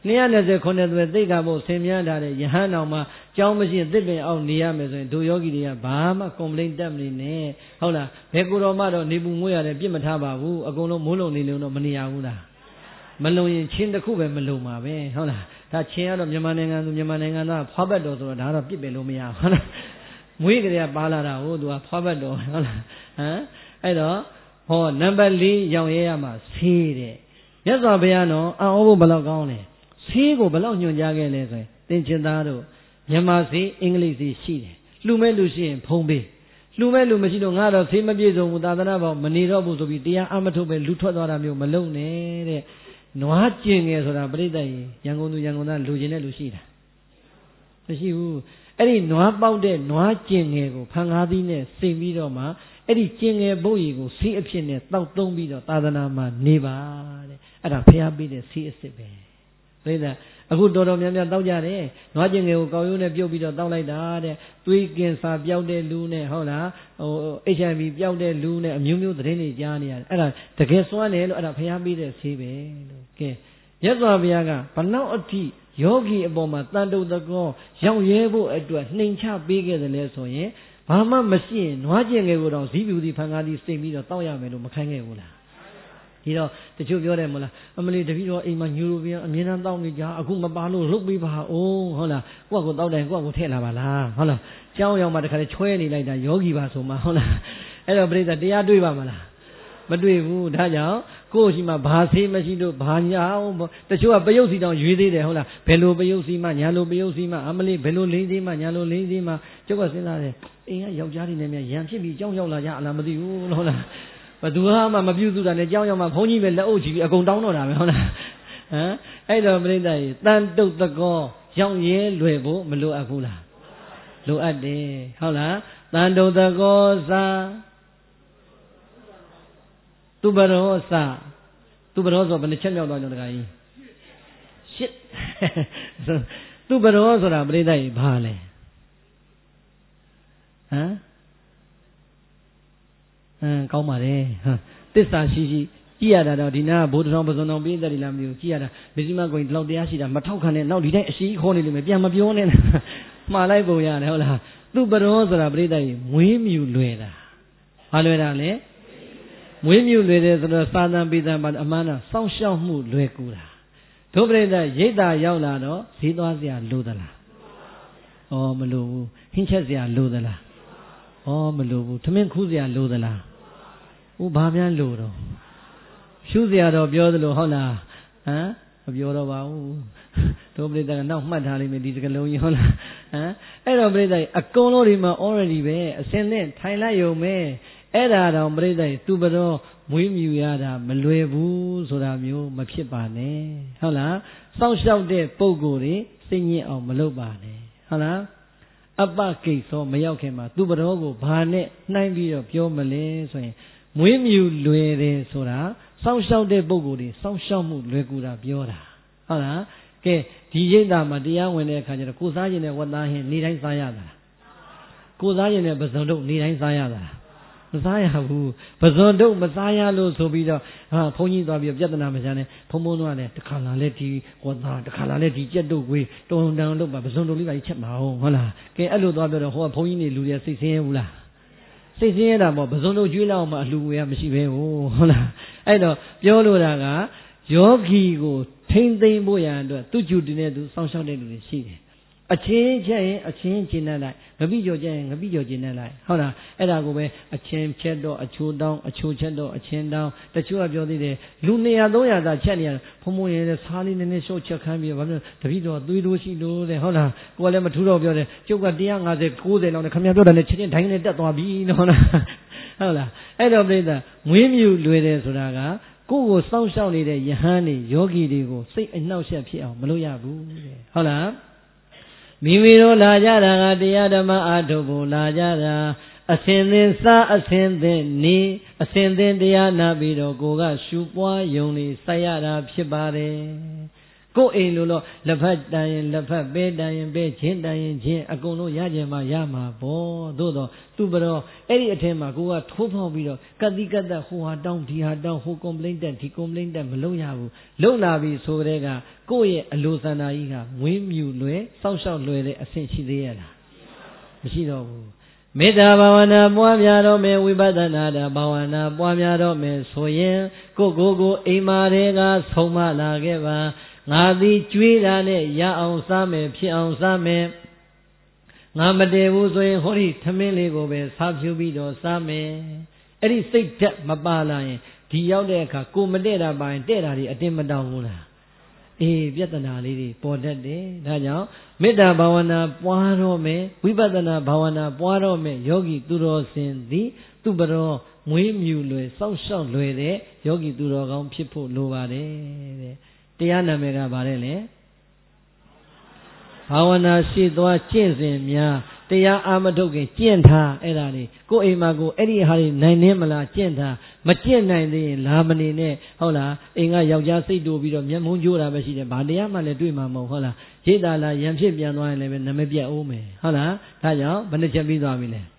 220ခုနှစ်သွဲသိက္ခာပုဒ်ဆင်မြန်းထားတဲ့ယဟန်တော်မှာကြောင်းမရှိသစ်ပင်အောင်နေရမယ်ဆိုရင်ဒုယောဂီတွေကဘာမှကွန်ပလိန်တက်မနေနဲ့ဟုတ်လားဘယ်ကိုယ်တော်မှတော့နေပူငွေ့ရတယ်ပြစ်မထားပါဘူးအကုန်လုံးမိုးလုံနေလို့တော့မနေရဘူးလားမလုံရင်ချင်းတစ်ခုပဲမလုံပါပဲဟုတ်လားဒါချင်းကတော့မြန်မာနိုင်ငံသူမြန်မာနိုင်ငံသားဖွားဘတ်တော်ဆိုတော့ဒါတော့ပြစ်ပယ်လို့မရဘူးဟုတ်လားမွေးကလေးကပါလာတာဟုတ်သူကဖွားဘတ်တော်ဟုတ်လားဟမ်အဲ့တော့ဟောနံပါတ်4ရောင်ရဲရမှာဆေးတဲ့မြတ်စွာဘုရားနော်အော်ဘုဘလောက်ကောင်းလဲဆေးကိုဘလောက်ညွှန်ကြားခဲ့လဲဆိုရင်သင်္ချင်သားတို့မြန်မာဆေးအင်္ဂလိပ်ဆေးရှိတယ်လှူမဲ့လူရှိရင်ဖုံးပေးလှူမဲ့လူမရှိတော့ငါတော့ဆေးမပြည့်စုံဘူးသာသနာ့ဘောင်မနေတော့ဘူးဆိုပြီးတရားအမထုတ်ပဲလူထွက်သွားတာမျိုးမလုပ်နဲ့တဲ့နွားကျင်ငယ်ဆိုတာပြိတ္တရေရန်ကုန်သူရန်ကုန်သားလူကျင်တဲ့လူရှိတာမရှိဘူးအဲ့ဒီနွားပေါက်တဲ့နွားကျင်ငယ်ကိုဖန်ကားသီးနဲ့စိမ်ပြီးတော့မှအဲ့ဒီကျင်ငယ်ဘုတ်ရီကိုဆေးအဖြစ်နဲ့တောက်သုံးပြီးတော့သာသနာမှာနေပါတဲ့အဲ့ဒါဖျားပေးတဲ့ဆေးအစ်စ်ပဲပြိတ္တအခုတော်တော်များများတောက်ကြတယ်နွားကျင်ငယ်ကိုကောက်ရိုးနဲ့ပြုတ်ပြီးတော့တောက်လိုက်တာတဲ့သွေးကင်ဆာပျောက်တဲ့လူနဲ့ဟုတ်လားHIV ပျောက်တဲ့လူနဲ့အမျိုးမျိုးသတင်းတွေကြားနေရတယ်အဲ့ဒါတကယ်စွမ်းတယ်လို့အဲ့ဒါဖျားပေးတဲ့ဆေးပဲလို့ကဲမြတ်စွာဘုရားကဘလောက်အထိယောဂီအပေါ်မှာတန်တုတ်တကောရောက်ရဲဖို့အတွက်နှိမ်ချပေးခဲ့တယ်လဲဆိုရင်ဘာမှမရှိရင်နွားကျင်ငယ်ကိုတော့ဇီးပြူစီဖန်ကားစီစိတ်ပြီးတော့တောက်ရမယ်လို့မခိုင်းခဲ့ဘူးလားဒီတော့တချို့ပြောတယ်မလားအမလီတပည့်တော်အိမ်မှာညူရိုပြန်အမြဲတမ်းတောက်နေကြအခုမပါလို့လှုပ်ပေးပါအောင်ဟုတ်လားကိုယ့်ကိုတောက်တယ်ကိုယ့်ကိုထည့်လာပါလားဟုတ်လားကြောင်းရောက်မှတခါလေချွဲနေလိုက်တာယောဂီပါဆိုမှဟုတ်လားအဲ့တော့ပြိဿတရားတွေ့ပါမလားမတွေ့ဘူးဒါကြောင့်ကိုယ့်ရှိမှဘာဆေးမရှိလို့ဘာညာတချို့ကပယုတ်စီတောင်ရွေးသေးတယ်ဟုတ်လားဘယ်လိုပယုတ်စီမှညာလိုပယုတ်စီမှအမလီဘယ်လိုလိမ့်သေးမှညာလိုလိမ့်သေးမှကျုပ်ကစဉ်းစားတယ်အိမ်ကယောက်ျားတွေနဲ့မြန်ရံဖြစ်ပြီးကြောင်းရောက်လာကြအလားမသိဘူးဟုတ်လားဘသူမှမပြုစုတာနဲ့ကြောင်းရောက်မှဘုန်းကြီးပဲလက်အုပ်ချီပြီးအကုန်တောင်းတော့တာပဲဟုတ်လားဟမ်အဲ့တော့ပြိဿရေတန်တုတ်တကောရောက်ရဲလွယ်ဖို့မလိုအပ်ဘူးလားလိုအပ်တယ်ဟုတ်လားတန်တုတ်တကောစာသူပရောစာသူပရောဆိုဘယ်နှချက်မြောက်သွားကြတခါကြီးရှစ်သူပရောဆိုတာပြိဿရေဘာလဲဟမ်ကောင်းပါတယ်သစ္စာရှိရှိကြည့်ရတာတော့ဒီနာဘိုးတော်ပဇွန်တော်ပေးတယ်လားမသိဘူးကြည့်ရတာမစ္စည်းမကိုင်းဒီလောက်တရားရှိတာမထောက်ခံနဲ့နောက်ဒီတိုင်းအရှိခေါ်နေလိမ့်မယ်ပြန်မပြောနဲ့မှားလိုက်ပုံရတယ်ဟုတ်လားသူပရောဆိုတာပြိဿကြီးမွေးမြူလွယ်တာဘာလွယ်တာလဲမွေးမြူလွယ်တယ်ဆိုတော့စာသံပေသံပါအမှန်တော့စောင့်ရှောက်မှုလွယ်ကူတာဒုပရိသရိတ်တာရောက်လာတော့ဈေးသွားစရာလိုသလားဩမလိုဘူးဟင်းချက်စရာလိုသလားဩမလိုဘူးထမင်းခူးစရာလိုသလားဥဘာများလိုတော့ရှုစရာတော့ပြောသလိုဟုတ်လားဟမ်မပြောတော့ပါဘူးတို့ပြိတ္တကနောက်မှတ်ထားလိမ့်မယ်ဒီစကလုံးကြီးဟုတ်လားဟမ်အဲ့တော့ပြိတ္တအကုန်လုံးဒီမှာ already ပဲအစင်းနဲ့ထိုင်လိုက်ရုံပဲအဲ့ဒါတော့ပြိတ္တသူဘတော်မွေးမြူရတာမလွယ်ဘူးဆိုတာမျိုးမဖြစ်ပါနဲ့ဟုတ်လားစောင့်ရှောက်တဲ့ပုံကိုယ်တွေစိတ်ညစ်အောင်မလုပ်ပါနဲ့ဟုတ်လားအပကိသောမရောက်ခင်မှာသူဘတော်ကိုဘာနဲ့နှိုင်းပြီးတော့ပြောမလဲဆိုရင်မွေးမြူလွယ်တယ်ဆိုတာစောင့်ရှောက်တဲ့ပုဂ္ဂိုလ်တွေစောင့်ရှောက်မှုလွယ်ကူတာပြောတာဟုတ်လားကဲဒီရိတ်တာမှာတရားဝင်တဲ့အခါကျတော့ကိုစားရင်နဲ့ဝတ်သားရင်နေတိုင်းစားရတာကိုစားရင်နဲ့ပဇွန်တုပ်နေတိုင်းစားရတာမစားရဘူးပဇွန်တုပ်မစားရလို့ဆိုပြီးတော့ဘုန်းကြီးသွားပြီးပြဿနာမချမ်းနဲ့ဘုံဘုံတို့ကလည်းတစ်ခါလာလဲဒီဝတ်သားတစ်ခါလာလဲဒီကြက်တုပ်ကွေးတုံတန်တုပ်ပါပဇွန်တုပ်လေးပါချက်မအောင်ဟုတ်လားကဲအဲ့လိုသွားပြောတော့ဟိုကဘုန်းကြီးနေလူတွေစိတ်ဆင်းရဲဘူးလားစိတ်ဆင်းရဲတာပေါ့ပဇွန်တို့ကျွေးလောက်မှအလှူငွေကမရှိပဲဟုတ်လားအဲ့တော့ပြောလို့တာကယောဂီကိုထိမ့်သိမ့်ဖို့ရန်အတွက်သူကျူတင်တဲ့သူစောင့်ရှောက်တဲ့လူတွေရှိတယ်အချင်းချက်ရင်အချင်းကျင်နေလိုက်ငပိကြော်ချက်ရင်ငပိကြော်ကျင်နေလိုက်ဟုတ်လားအဲ့ဒါကိုပဲအချင်းချက်တော့အချိုးတောင်းအချိုးချက်တော့အချင်းတောင်းတချို့ကပြောသေးတယ်လူ200 300သာချက်နေရဖုံဖုံရင်လည်းစားလေးနည်းနည်းရှော့ချက်ခမ်းပြီးဘာလို့တပည့်တော်သွေးတိုးရှိလို့တဲ့ဟုတ်လားကိုကလည်းမထူးတော့ပြောတယ်ကျုပ်က150 90လောက်နဲ့ခင်ဗျားပြောတာနဲ့ချက်ချင်းဒိုင်းနဲ့တက်သွားပြီနော်ဟုတ်လားအဲ့တော့ပြိဿမွေးမြူလွယ်တယ်ဆိုတာကကိုယ့်ကိုစောင့်ရှောက်နေတဲ့ယဟန်တွေယောဂီတွေကိုစိတ်အနှောက်အယှက်ဖြစ်အောင်မလုပ်ရဘူးတဲ့ဟုတ်လားမိမိတို့လာကြတာကတရားဓမ္မအားထုတ်ဖို့လာကြတာအစဉ်သင်စားအစဉ်သင်နေအစဉ်သင်တရားနာပြီးတော့ကိုကရှုပွားယုံနေစိုက်ရတာဖြစ်ပါတယ်ကိုယ်အိမ်လိုတော့လက်ဖက်တန်ရင်လက်ဖက်ပဲတန်ရင်ပဲချင်းတန်ရင်ချင်းအကုန်လုံးရကြမှာရမှာပေါ့သို့တော့သူဘတော်အဲ့ဒီအထက်မှာကိုကထိုးဖောက်ပြီးတော့ကတိကတ်ဟိုဟာတောင်းဒီဟာတောင်းဟိုကွန်ပလိန်တက်ဒီကွန်ပလိန်တက်မလုပ်ရဘူးလုံလာပြီဆိုတဲ့ကကိုယ့်ရဲ့အလိုဆန္ဒကြီးကမွေးမြူလွယ်စောင့်ရှောက်လွယ်တဲ့အဆင့်ရှိသေးရဲ့လားမရှိတော့ဘူးမေတ္တာဘာဝနာပွားများတော့မယ်ဝိပဿနာဘာဝနာပွားများတော့မယ်ဆိုရင်ကိုအိမ်မာတွေကဆုံးမလာခဲ့ပါငါသည်ကျွေးတာနဲ့ရအောင်စားမယ်ဖြစ်အောင်စားမယ်ငါမတည်ဘူးဆိုရင်ဟောဒီထမင်းလေးကိုပဲစားဖြူပြီးတော့စားမယ်အဲ့ဒီစိတ်ဓာတ်မပါလာရင်ဒီရောက်တဲ့အခါကိုမတည့်တာပါရင်တဲ့တာတွေအတင်းမတောင်းဘူးလားအေးပြဿနာလေးတွေပေါ်တတ်တယ်ဒါကြောင့်မေတ္တာဘာဝနာပွားတော့မယ်ဝိပဿနာဘာဝနာပွားတော့မယ်ယောဂီသူတော်စင်သည်သူပရောမွေးမြူလွယ်စောင့်ရှောက်လွယ်တဲ့ယောဂီသူတော်ကောင်းဖြစ်ဖို့လိုပါတယ်တဲ့တရားနာမည်ကဗါတဲ့လေဘာဝနာရှိသွားကျင့်စဉ်များတရားအာမထုတ်ခင်ကျင့်ထားအဲ့ဒါလေးကိုယ်အိမ်မှာကိုအဲ့ဒီဟာတွေနိုင်နေမလားကျင့်ထားမကျင့်နိုင်သေးရင်လာမနေနဲ့ဟုတ်လားအိမ်ကယောက်ျားစိတ်တူပြီးတော့မျက်မုန်းကြိုးတာပဲရှိတယ်ဘာတရားမှလည်းတွေ့မှာမဟုတ်ဟုတ်လားရိတ်တာလားရံဖြစ်ပြန်သွားရင်လည်းနမပြတ်အောင်မယ်ဟုတ်လားဒါကြောင့်ဘယ်နှချက်ပြီးသွားပြီလဲ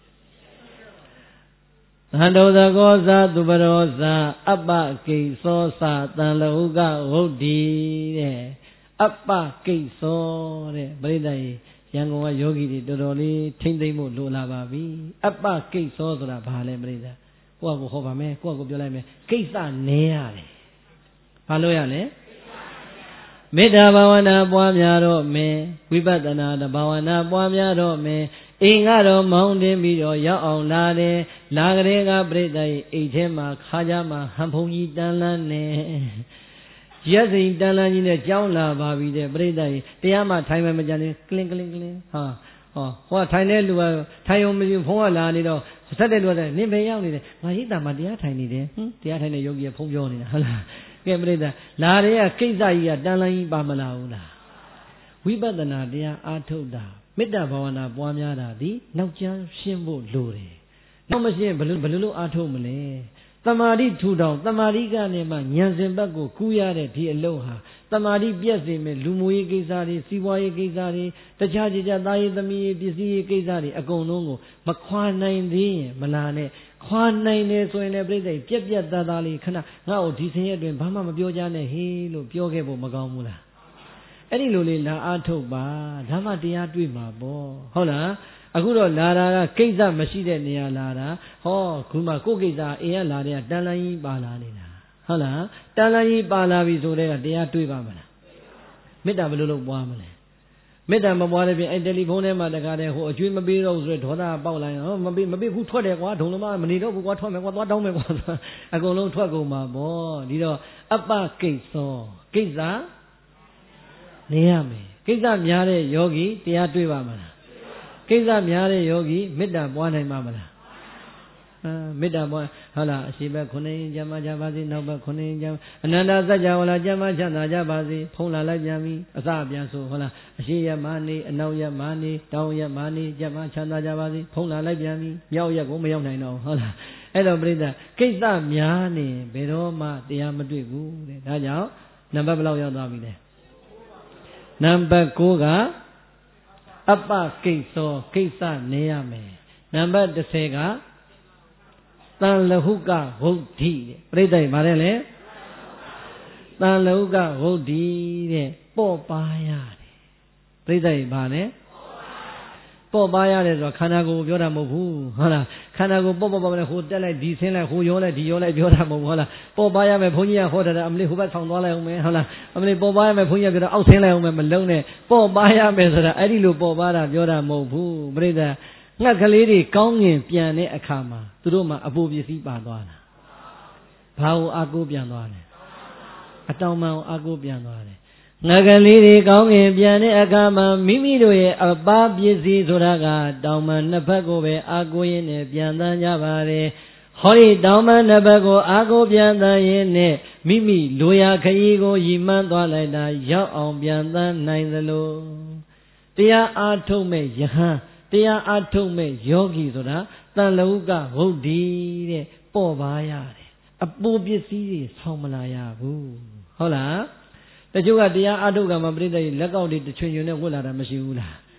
သံတောသကောဇာသူပရောဇာအပ္ပကိသောသတံလဟုကဝုဒ္ဓိတဲ့အပ္ပကိသောတဲ့ပရိသတ်ရန်ကုန်ကယောဂီတွေတော်တော်လေးထိမ့်သိမ့်ဖို့လိုလာပါပြီအပ္ပကိသောဆိုတာဘာလဲပရိသတ်ကိုယ့်အကိုဟောပါမယ်ကိုယ့်အကိုပြောလိုက်မယ်ကိစ္စနဲရတယ်ဘာလို့ရလဲမေတ္တာဘာဝနာပွားများတော့မယ်ဝိပဿနာဘာဝနာပွားများတော့မယ်အိမ်ကတော့မောင်းတင်ပြီးတော့ရောက်အောင်လာတယ်လာကလေးကပြိတ္တိအိမ်ထဲမှာခါကြမှာဟန်ဖုံကြီးတန်းလန်းနေရက်စိန်တန်းလန်းကြီးနဲ့ကြောင်းလာပါပြီတဲ့ပြိတ္တိတရားမှထိုင်မှမကြနေကလင်းကလင်းကလင်းဟာဟောထိုင်တဲ့လူကထိုင်ုံမရှိဖုံးကလာနေတော့ဆက်တဲ့လူကနင်းပဲရောက်နေတယ်ငါရိတ်တာမှတရားထိုင်နေတယ်တရားထိုင်တဲ့ယောဂီကဖုံးပြောနေတာဟုတ်လားကဲပြိတ္တိလာတဲ့ကကိစ္စကြီးကတန်းလန်းကြီးပါမလာဘူးလားဝိပဿနာတရားအားထုတ်တာမေတ္တာဘာဝနာပွားများတာဒီနောက်ကျမ်းရှင်းဖို့လိုတယ်။နောက်မရှင်းဘယ်လိုအားထုတ်မလဲ။တမာတိထူထောင်တမာတိကနေမှဉာဏ်စဉ်ဘက်ကိုကူးရတဲ့ဒီအလုံးဟာတမာတိပြည့်စုံမဲ့လူမှုရေးကိစ္စတွေစီးပွားရေးကိစ္စတွေတခြားသားရေးသမီးရေးပစ္စည်းရေးကိစ္စတွေအကုန်လုံးကိုမခွာနိုင်သေးရင်မလာနဲ့ခွာနိုင်တယ်ဆိုရင်လည်းပြိတ္တိပြက်ပြက်သားသားလေးခဏငါ့ကိုဒီဆင်းရဲအတွင်းဘာမှမပြောကြနဲ့ဟေးလို့ပြောခဲ့ဖို့မကောင်းဘူးလားအဲ့ဒီလိုလေးလာအားထုတ်ပါဓမ္မတရားတွေ့မှာပေါ့ဟုတ်လားအခုတော့လာတာကကိစ္စမရှိတဲ့နေရာလာတာဟောခုမှကိုယ်ကိစ္စအိမ်ကလာတဲ့တန်လန်းကြီးပါလာနေတာဟုတ်လားတန်လန်းကြီးပါလာပြီဆိုတဲ့ကတရားတွေ့ပါမလားမေတ္တာဘယ်လိုလုပ်ပွားမလဲမေတ္တာမပွားတဲ့ပြင်အဲ့တယ်လီဖုန်းထဲမှာတကားတဲ့ဟိုအကျွေးမပေးတော့ဘူးဆိုတော့ဒေါသပေါက်လာရင်ဟောမပေးဘူးထွက်တယ်ကွာဒုံလမမနေတော့ဘူးကွာထွက်မယ်ကွာသွားတောင်းမယ်ကွာအကုန်လုံးထွက်ကုန်မှာပေါ့ဒီတော့အပ္ပကိသောကိစ္စနေရမယ်ကိစ္စများတဲ့ယောဂီတရားတွေ့ပါမလားကိစ္စများတဲ့ယောဂီမေတ္တာပွားနိုင်ပါမလားမေတ္တာပွားဟုတ်လားအရှိဘက်9ရင်ကျမ်းကြပါစေနောက်ဘက်9ရင်ကျမ်းအနန္တစัจ java လာကျမ်းချမ်းသာကြပါစေဖုံးလာလိုက်ပြန်ပြီအစပြန်ဆိုဟုတ်လားအရှိရမနေအနောက်ရမနေတောင်းရမနေကျမ်းချမ်းသာကြပါစေဖုံးလာလိုက်ပြန်ပြီမြောက်ရက်ကိုမရောက်နိုင်တော့ဟုတ်လားအဲ့တော့ပြိဿကိစ္စများနေဘယ်တော့မှတရားမတွေ့ဘူးတဲ့ဒါကြောင့်နံပါတ်ဘယ်လောက်ရောက်သွားပြီလဲနံပါတ်9ကအပ္ပကိသောကိစ္စနေရမယ်နံပါတ်10ကတန်လဟုကဝုဒ္ဓိတဲ့ပြိဿဗါတယ်လေတန်လဟုကဝုဒ္ဓိတဲ့ပေါ့ပါရတယ်ပြိဿဗါလဲပေါ့ပါရတယ်ဆိုတော့ခန္ဓာကိုယ်ပြောတာမဟုတ်ဘူးဟုတ်လားခန္ဓာကိုယ်ပေါ့ပေါ့နဲ့ဟိုတက်လိုက်ဒီဆင်းလိုက်ဟိုရောလိုက်ဒီရောလိုက်ပြောတာမဟုတ်ဘူးဟုတ်လားပေါ့ပါရမယ်ဘုန်းကြီးကဟောတာအမလေးဟိုဘက်ဆောင်သွားလိုက်အောင်မယ်ဟုတ်လားအမလေးပေါ့ပါရမယ်ဘုန်းကြီးကပြောတာအောက်ဆင်းလိုက်အောင်မယ်မလုံးနဲ့ပေါ့ပါရမယ်ဆိုတာအဲ့ဒီလိုပေါ့ပါတာပြောတာမဟုတ်ဘူးပြိဿငှက်ကလေးတွေကောင်းငင်ပြန်တဲ့အခါမှာသူတို့မှအပူပစ္စည်းပါသွားတာဘာကိုအာကိုပြန်သွားတယ်အတောင်မှန်ကိုအာကိုပြန်သွားတယ်ငှက်ကလေးတွေကောင်းငင်ပြန်တဲ့အခါမှာမိမိတို့ရဲ့အပပစ္စည်းဆိုတာကတောင်မှန်နှစ်ဖက်ကိုပဲအာကိုရင်းနဲ့ပြန်တန်းကြပါတယ်ဟောဒီတောင်မှန်နှစ်ဖက်ကိုအာကိုပြန်တန်းရင်းနဲ့မိမိလိုရာခရီးကိုရည်မှန်းသွားလိုက်တာရောက်အောင်ပြန်တန်းနိုင်သလိုတရားအားထုတ်မဲ့ယဟန်တရားအားထုတ်မဲ့ယောဂီဆိုတာတန်လဟုကဝုဒ္ဓိတဲ့ပေါ့ပါရတယ်အပူပစ္စည်းတွေဆောင်းမလာရဘူးဟုတ်လားတချို့ကတရားအားထုတ်ကမှပြိတ္တိလက်ကောက်တွေတချွင်ချွင်နဲ့ဝတ်လာတာမရှိဘူးလား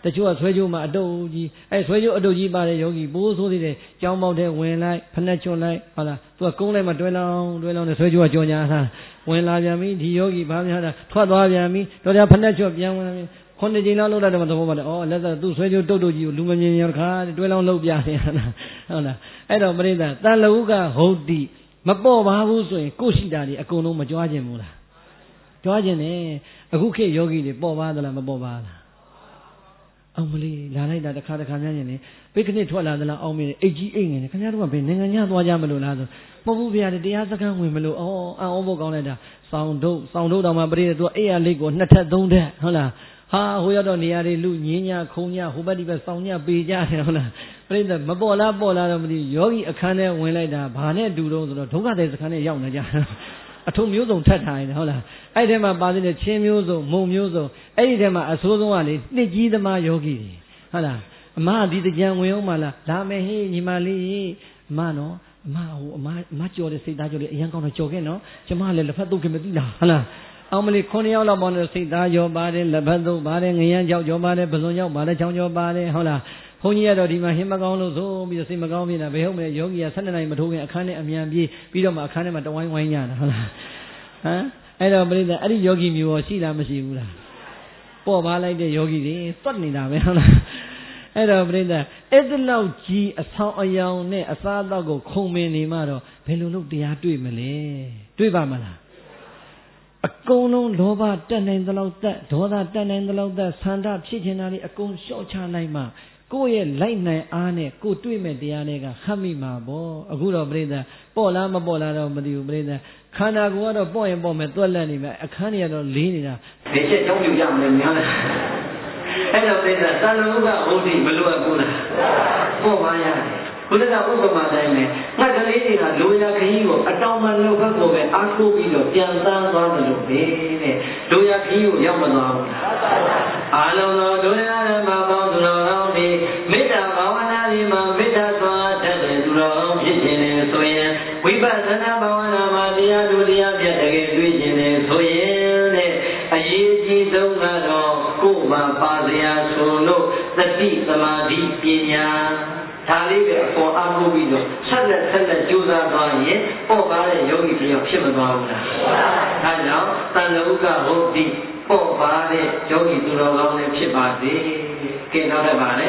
တချို့ကဆွဲကြိုးမှာအတုပ်ကြီးဆွဲကြိုးအတုပ်ကြီးပါတဲ့ယောဂီဘိုးဆိုသေးတယ်ကြောင်းပေါက်တဲ့ဝင်လိုက်ဖက်နဲ့ချွတ်လိုက်ဟုတ်လားသူကကုန်းလိုက်မှတွဲလောင်းနဲ့ဆွဲကြိုးကကြော်ညာထားဝင်လာပြန်ပြီဒီယောဂီဘာများတာထွက်သွားပြန်ပြီတော့ဖက်နဲ့ချွတ်ပြန်ဝင်လာပြီခုနှစ်ကြိမ်လောက်လုပ်တတ်တယ်မသဘောပေါက်တယ်။လက်သက်သူ့ဆွဲကြိုးတုတ်ကြီးကိုလူမမြင်ရခါတွဲလောင်းလုပ်ပြနေဟုတ်လားအဲ့တော့ပရိသတ်တန်လဟုကဟုတ်တိမပေါ့ပါဘူးဆိုရင်ကိုရှိတာတွေအကုန်လုံးမကြွားခြင်းဘူးလားကြွားခြင်းနဲ့အခုခေတ်ယောဂီတွေပေါ့ပါသလားမပေါ့ပါလားအောင်မလေးလာလိုက်တာတစ်ခါများရင်လေပိတ်ခနစ်ထွက်လာသလားအောင်မလေးအိတ်ကြီးအိတ်ငယ်နေခင်ဗျားတို့ကဘယ်နိုင်ငံညသွားကြမလို့လားဆိုမဟုတ်ဘူးဗျာတရားစခန်းဝင်မလို့အံ့ဩဖို့ကောင်းလိုက်တာစောင်းတို့တောင်မှပရိသတ်သူကအိယာလိတ်ကို2ထပ်3ထပ်ဟုတ်လားဟာဟိုရောက်တော့နေရာတွေလူညင်းညခုံညဟိုဘက်ဒီဘက်စောင်းညပေကြတယ်ဟုတ်လားပြိဿမပေါ်လားတော့မသိယောဂီအခန်းထဲဝင်လိုက်တာဘာနဲ့တူတော့ဆိုတော့ဒုက္ခတဲ့စခန်းထဲရောက်နေကြအထုံမျိုးစုံထပ်ထားရင်ဟုတ်လားအဲ့ဒီထဲမှာပါတဲ့ချင်းမျိုးစုံမုံမျိုးစုံအဲ့ဒီထဲမှာအဆိုးဆုံးကလေနှစ်ကြီးသမားယောဂီတွေဟုတ်လားအမဒီတကြံဝင်အောင်မလားလာမယ်ဟေးညီမလေးအမနော်အမကြော်တဲ့စိတ်သားကြော်လေးအရန်ကောင်းတော့ကြော်ခဲ့နော်ကျမလည်းလက်ဖက်တုတ်ခင်မသိလားဟုတ်လားအောင်မလေး9ယောက်လောက်ပေါင်းလို့စိတ်သားကြောပါတယ်လက်ဖက်သုံးပါတယ်ငရမ်းကြောက်ကြောပါတယ်ပဇွန်ကြောက်ပါတယ်ချောင်းကြောပါတယ်ဟုတ်လားဘုန်းကြီးကတော့ဒီမှာဟင်းမကောင်းလို့ဆိုပြီးတော့စိတ်မကောင်းဖြစ်နေတာဘယ်ဟုတ်မလဲယောဂီက12နိုင်မထိုးခင်အခန်းထဲအမြန်ပြေးပြီးတော့မှအခန်းထဲမှာတဝိုင်းဝိုင်းညတာဟုတ်လားအဲ့တော့ပြိဿအဲ့ဒီယောဂီမျိုးရောရှိလားမရှိဘူးလားပေါ့ပါလိုက်တဲ့ယောဂီတွေသွတ်နေတာပဲဟုတ်လားအဲ့တော့ပြိဿအဲ့ဒီလောက်ကြီးအဆောင်အယောင်နဲ့အစားအသောက်ကိုခုံမင်နေမှတော့ဘယ်လိုလုပ်တရားတွေ့မလဲတွေ့ပါမလားအကုန်လုံးလောဘတက်နိုင်သလောက်တက်ဒေါသတက်နိုင်သလောက်တက်ဆန္ဒဖြစ်ချင်တာတွေအကုန်လျှော့ချလိုက်မှကိုယ့်ရဲ့လိုက်နိုင်အားနဲ့ကိုယ်တွေ့မဲ့တရားတွေကခတ်မိမှာပေါ့အခုတော့ပြိဿပေါ့လားမပေါ့လားတော့မသိဘူးပြိဿခန္ဓာကိုယ်ကတော့ပေါ့ရင်ပေါ့မယ်တွက်လက်နေမယ်အခန်းကြီးကတော့လေးနေတာဘယ်ချက်ကြောင်းပြကြမလဲများလားအဲ့တော့ပြိဿသံဃာကဟုတ်ပြီမလို့ဘူးလားပေါ့ပါရတယ်ခုနကဥပမာတိုင်းပဲငါကလေးတွေကလိုရာခရီးကိုအတောင်မှလောက်ဘက်ကိုပဲအားကိုးပြီးတော့ပြန်သန်းသွားတယ်လို့ပဲတဲ့လိုရာခရီးကိုရောက်မသွားဘူးအားလုံးသောလိုရာဓမ္မပေါင်းသူတော်ကောင်းတွေမေတ္တာဘာဝနာတွေမှာမေတ္တာသွားတတ်တဲ့သူတော်ကောင်းဖြစ်ခြင်းနဲ့ဆိုရင်ဝိပဿနာဘာဝနာမှာတရားတို့တရားပြတကယ်တွေ့ခြင်းနဲ့ဆိုရင်တဲ့အရေးကြီးဆုံးကတော့ကိုယ်မှာပါစရာဆိုလို့သတိသမာဓိပညာဒါလေးပဲအပေါ်အားကိုးပြီးတော့ဆက်လက်ကြိုးစားသွားရင်ပေါ့ပါတဲ့ယောဂီတယောက်ဖြစ်မသွားဘူးလားဒါကြောင့်တန်လဟုကဟုတ်ပြီပေါ့ပါတဲ့ယောဂီသူတော်ကောင်းလည်းဖြစ်ပါစေကဲတော့လည်းပါလေ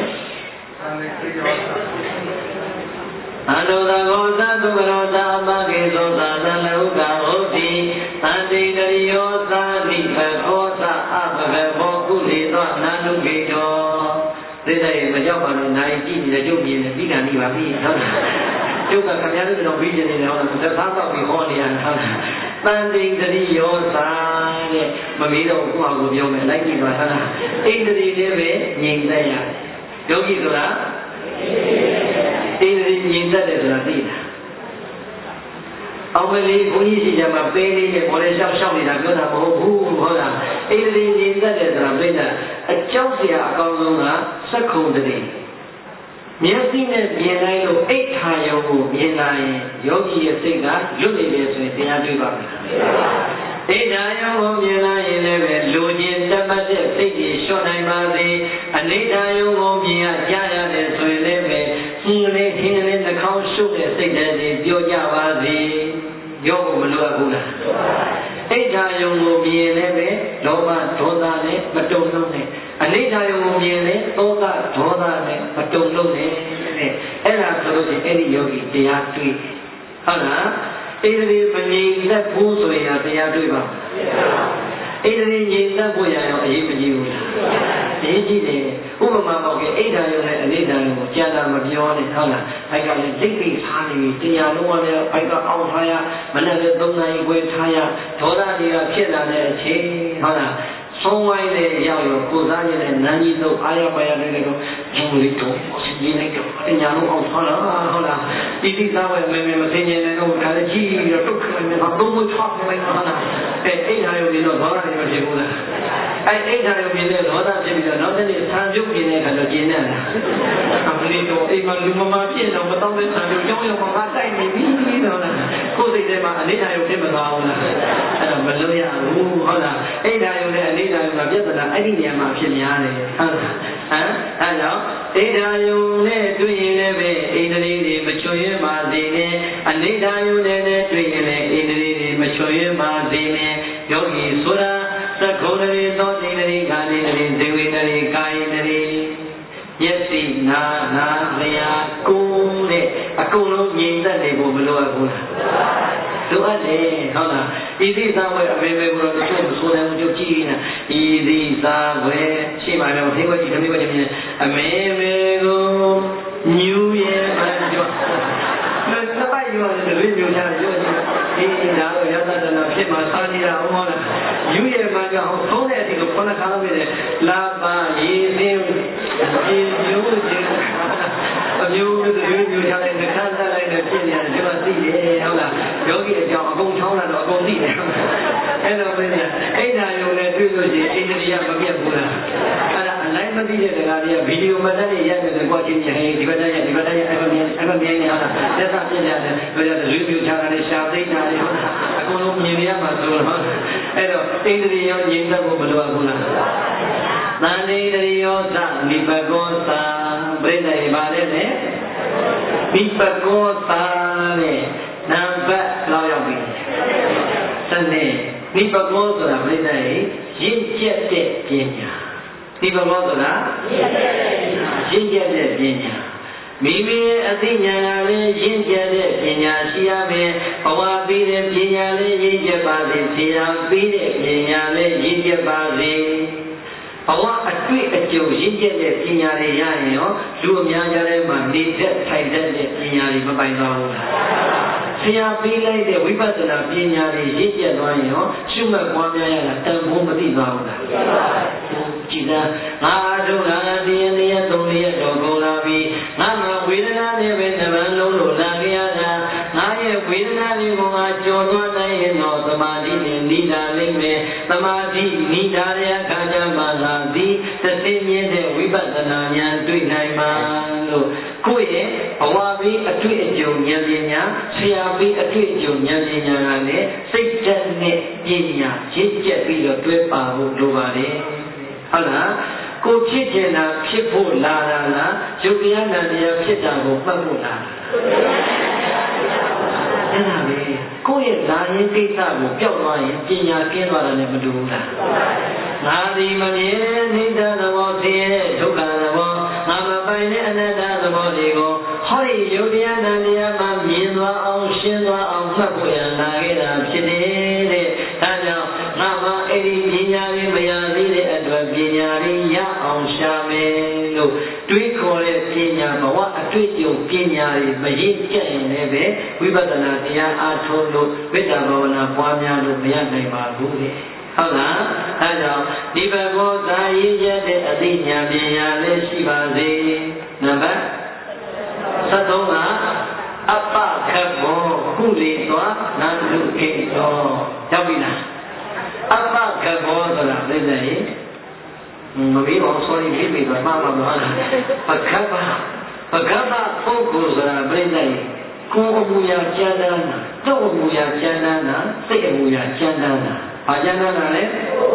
အန္တောသာကောသသုကရောသာမကေသောသာတန်လဟုကဟုတ်ပြီသန္တိတရိယောသာတိဘောသာအပကဘောကုလေသောနန္ဒုကေတောသိတဲ့မကြောက်ပါနဲ့နိုင်ကြည့်နေတဲ့ကျုပ်မြင်နေပြီးတာနေပါပြီဟုတ်လားကျုပ်ကခင်ဗျားတို့တော့ပြီးနေတယ်ဟုတ်လားတစ်ခါတော့ပြီးဟောနေရတာဟုတ်လားတန်တိတရိယောသာတဲ့မမေးတော့ကိုယ့်ဟာကိုပြောမယ်လိုက်ကြည့်ပါဟုတ်လားဣန္ဒြေလေးပဲငြိမ်သက်ရတယ်ယောဂီဆိုတာဣန္ဒြေငြိမ်သက်တယ်ဆိုတာသိတာအောင်မလေးဘုန်းကြီးရှိကြမှာပေးလေးနဲ့ဘော်လေးရှောက်နေတာပြောတာမဟုတ်ဘူးဟုတ်လားဣန္ဒြေငြိမ်သက်တယ်ဆိုတာပြိတ္တာအကြောက်စရာအကောင်းဆုံးကစက္ခုံတည်းမျက်စိနဲ့မြင်လိုက်လို့အိဋ္ဌာယုံကိုမြင်လာရင်ယောဂီရဲ့စိတ်ကလွတ်နေတယ်ဆိုရင်တရားတွေ့ပါမယ်အိဋ္ဌာယုံကိုမြင်လာရင်လည်းပဲလူချင်းတတ်မှတ်တဲ့စိတ်ကြီးလျှော့နိုင်ပါစေအနိဋ္ဌာယုံကိုမြင်ရကြားရတယ်ဆိုရင်လည်းပဲဟင်းလေးနှာခေါင်းရှုပ်တဲ့စိတ်တွေပြောကြပါစေယောဂမလိုအပ်ဘူးလားအိဋ္ဌာယုံကိုမြင်လည်းပဲလောဘဒေါသနဲ့မတုံ့လုံးနဲ့အနိဋ္ဌာယုံကိုမြင်လည်းသောကဒေါသနဲ့မတုံ့လုံးနဲ့အဲ့ဒါဆိုလို့ရှိရင်အဲ့ဒီယောဂီတရားတွေ့ဟုတ်လားဣန္ဒြေမငြိမ်သက်ဘူးဆိုရင်တရားတွေ့ပါဣန္ဒြေငြိမ်သက်ဖို့ရအောင်အရေးမကြီးဘူးလားအရေးကြီးတယ်ဥပမာပေါက်ကအိဋ္ဌာယုံနဲ့အနိဋ္ဌာယုံကိုကြာတာမပြောနဲ့ဟုတ်လားဘိုက်ကလည်းလိတ်ပိတ်ထားနေပြီတရားလုံးဝလည်းဘိုက်ကအောက်ထားရမနဲ့လည်း3နာရီခွဲထားရဒေါသတွေကဖြစ်လာတဲ့အချိန်ဟုတ်လားဆုံးဝိုင်းတဲ့ရောက်ရောကိုစားရတဲ့နန်းကြီးတို့အားရပါရတဲ့တော့ဂျုံလေးတော့ဒီနေ့တော့ညာလုံးအောင်ထားလားဟုတ်လားဒီသားဝဲမမသိနေတယ်တော့ဒါလည်းကြီးပြီးတော့တုတ်ခါနေတော့ဘုံမချောက်နေလိုက်ဟုတ်လားအဲ့အိဋ္ဌာယုံတွေတော့ဒေါသတွေမဖြစ်ဘူးလားအိဒါရုံပြင်းတဲ့ဒေါသဖြစ်ပြီးတော့နောက်တစ်နေ့ဆံပြုတ်ပြင်းတဲ့အခါတော့ကျင်းနေတာအမလေးတော့အိမ်မှာလူမမာပြင်းတော့မတော့တဲ့ဆံပြုတ်ကြောင်းရောက်မှတိုက်နေပြီတော့လားကိုယ်စိတ်ထဲမှာအနိဒါရုံဖြစ်မသွားဘူးလားအဲ့တော့မလို့ရဘူးဟုတ်လားအိဒါရုံနဲ့အနိဒါရုံကပြဿနာအဲ့ဒီနေရာမှာဖြစ်များတယ်ဟုတ်လားအဲကြောင့်အိဒါယုံနဲ့တွေ့ရင်လည်းပဲအိန္ဒြေတွေမချွတ်ရပါသေးနဲ့အနိဒါယုံနဲ့တွေ့ရင်လည်းအိန္ဒြေတွေမချွတ်ရပါသေးနဲ့ယောဂီဆိုတာသက္ကုံတရေသောတိတရေခာတိတရေဒေဝေတရေကာယတရေယသိနာနာလျာကိုတဲ့အကုန်လုံးငြိမ်သက်နေဖို့မလိုအပ်ဘူးလားလိုအပ်တယ်ဟုတ်လားဤသည့်သာဝဲအမေမေကိုတော့တချို့မဆိုနိုင်ဘူးကြည့်နေတာဤသည့်သာဝဲရှိမှလည်းဟိဝကြည့်သမီးဝကြည့်အမေမေကိုညူရဲ့မှကြောနှစ်ပိုက်ရောလည်းညူချတယ်ရောဒီဒါတော့ရသတနာဖြစ်မှာစားကြည့်တာဟုတ်လားညူရဲ့မှကြောင့်သုံးတဲ့အချိန်ကိုခொနှစ်ခါလုပ်နေတယ်လာပါရေးစင်းဒီညူခြင်းအမျိုးမျိုးမျိုးချတဲ့ခန်းစားလိုက်တဲ့ဖြစ်နေတယ်ဒီမှာသိတယ်ဟုတ်လားယောဂီအကြောင်းအကုန်ချောင်းလာတော့အကုန်သိတယ်အဲ့လိုပဲအိဒါယုံနဲ့တွေ့လို့ရှိရင်အိန္ဒြေမပြတ်ဘူးလားအဲ့ဒါအလိုက်မသိတဲ့တရားတွေကဗီဒီယိုမှတ်တဲ့ရက်တွေပေါ်ချင်းနေဟဲ့ဒီဘက်တိုင်းအဲ့လိုမြင်နေဟုတ်လားသက်သာပြည့်ရတယ်ဘယ်လိုလူမျိုးချတာလဲရှာသိတာလေဟုတ်လားအကုန်လုံးမြင်ရမှာဆိုတော့အဲ့တော့အိန္ဒြေရောငြိမ်သက်ဖို့မလိုဘူးလားသန္တိတရောသနိပကောသာပြိဋ္ဌာန်ပါလေနဲ့နိပကောသာနဲ့နံပါတ်လောက်ရောက်ပြီစနေနိပကောဆိုတာပြိဋ္ဌာန်ရင့်ကျက်တဲ့ပညာနိပကောဆိုတာရင့်ကျက်တဲ့ပညာမိမိအသိဉာဏ်ကလည်းရင့်ကျက်တဲ့ပညာရှိရမယ်ဘဝပြီးတဲ့ပညာလည်းရင့်ကျက်ပါစေဆရာပြီးတဲ့ပညာလည်းရင့်ကျက်ပါစေဘဝအတွေ့အကြုံရင့်ကျက်တဲ့ပညာတွေရရင်ရောလူအများကြီးထဲမှာနေတတ်ထိုင်တတ်တဲ့ပညာတွေမပိုင်သွားဘူးလားဆရာပေးလိုက်တဲ့ဝိပဿနာပညာတွေရင့်ကျက်သွားရင်ရောရှုမှတ်ပွားများရတာတန်ဖိုးမသိသွားဘူးလားကြည်သာငါတို့ကတရားနေရသုံးရတော့ကုန်လာပြီငါမှာဝေဒနာနဲ့ပဲတစ်ပန်းလုံးလို့လာကြရတာငါရဲ့ဝေဒနာတွေကိုငါကြော်သွားနိုင်ရင်တော့သမာဓိနဲ့နိဒာလိမ့်မယ်သမာဓိနိဒာရဲ့အခါကျမှလာသည်သတိမြင့်တဲ့ဝိပဿနာဉာဏ်တွေ့နိုင်မှာလို့ကိုယ့်ရဲ့ဘဝပြီးအတွေ့အကြုံဉာဏ်ပညာဆရာပြီးအတွေ့အကြုံဉာဏ်ပညာကလည်းစိတ်ဓာတ်နဲ့ပညာရင့်ကျက်ပြီးတော့တွဲပါဖို့လိုပါတယ်ဟုတ်လားကိုဖြစ်ကျင်တာဖြစ်ဖို့လာတာလားယုတ်တရားနာတရားဖြစ်တာကိုမှတ်ဖို့လာအဲ့ဒါပဲကိုယ့်ရဲ့ဇာရင်ကိစ္စကိုပျောက်သွားရင်ပညာကျင်းသွားတာလည်းမတူဘူးလားငါဒီမမြဲနေတဲ့သဘောသိရဲ့ဒုက္ခသဘောငါမပိုင်တဲ့အနတ္တသဘောတွေကိုဟောဒီယုတ်တရားနာတရားမှာမြင်သွားအောင်ရှင်းသွားအောင်မှတ်ဖို့ရလာခဲ့တာဖြစ်နေတဲ့ဒါကြောင့်ငါမှအဲ့ဒီပညာလေးမရသေးတဲ့အတွက်ပညာလေးရအောင်ရှာမယ်လို့တွေးခေါ်တဲ့ပညာဘဝအတွေ့အကြုံပညာတွေမရင့်ကျက်ရင်လည်းပဲဝိပဿနာတရားအားထုတ်လို့မေတ္တာဘာဝနာပွားများလို့မရနိုင်ပါဘူးလေဟုတ်လားအဲကြောင့်ဒီဘဘောသာရည်ရတဲ့အသိဉာဏ်ပညာလည်းရှိပါစေနံပါတ်73ကအပ္ပခဘောကုလေသောနန္တုခေသောရောက်ပြီလားအပ္ပခဘောဆိုတာသိတယ်မပြီးအောင် sorry ပြီးပြီမှာမဟုတ်လားပကပ္ပပုဂ္ဂိုလ်ဆိုတာပြိဿရဲ့ကိုယ်အမူအရာကျမ်းသားတာတော့အမူအရာကျမ်းသားတာစိတ်အမူအရာကျမ်းသားတာဘာကျမ်းသားတာလဲ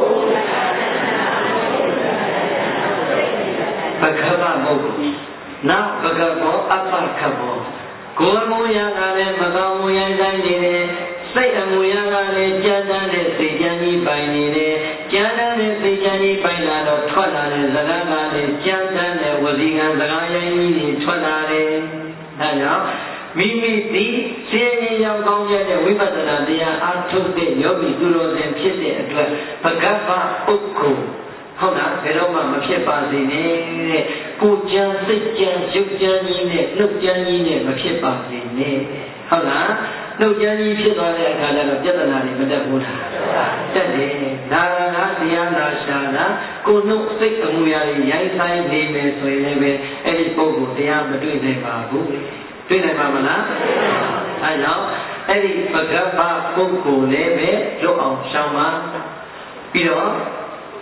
ပကပ္ပမဟုတ်ဘူးနောက်ပကပ္ပအပ္ပခဘောကိုယ်အမူအရာကလည်းမကောင်းမူအရာတိုင်းနေတယ်စိတ်အမူအရာကလည်းကျမ်းသားတဲ့စိတ်ကြံကြီးပိုင်နေတယ်ကျမ်းသားတဲ့စိတ်ကြံကြီးပိုင်လာတော့ထွက်လာတဲ့စကားကလည်းကျမ်းသားတဲ့ဝစီကံစကားရိုင်းကြီးတွေထွက်လာတယ်ဒါကြောင့်မိမိဒီဆင်းရဲရောက်ကောင်းတဲ့ဝိပဿနာတရားအားထုတ်တဲ့ယောဂီသူတော်စင်ဖြစ်တဲ့အတွက်ပကပ္ပဥက္ကုဟုတ်လားဘယ်တော့မှမဖြစ်ပါစေနဲ့တဲ့ကိုကြံစိတ်ကြံရုပ်ကြံကြီးနဲ့နှုတ်ကြံကြီးနဲ့မဖြစ်ပါစေနဲ့ဟုတ်လားနှုတ်ကြံကြီးဖြစ်သွားတဲ့အခါကျတော့ပြဿနာတွေမတက်ဘူးလားတက်တယ်ဒါကတရားနာရှာတာကိုနှုတ်စိတ်အမူအရာတွေရိုင်းဆိုင်နေမယ်ဆိုရင်လည်းအဲ့ဒီပုဂ္ဂိုလ်တရားမတွေ့နိုင်ပါဘူးတွေ့နိုင်ပါမလားအဲကြောင့်အဲ့ဒီပကပ္ပပုဂ္ဂိုလ်လည်းပဲလွတ်အောင်ရှောင်ပါပြီးတော့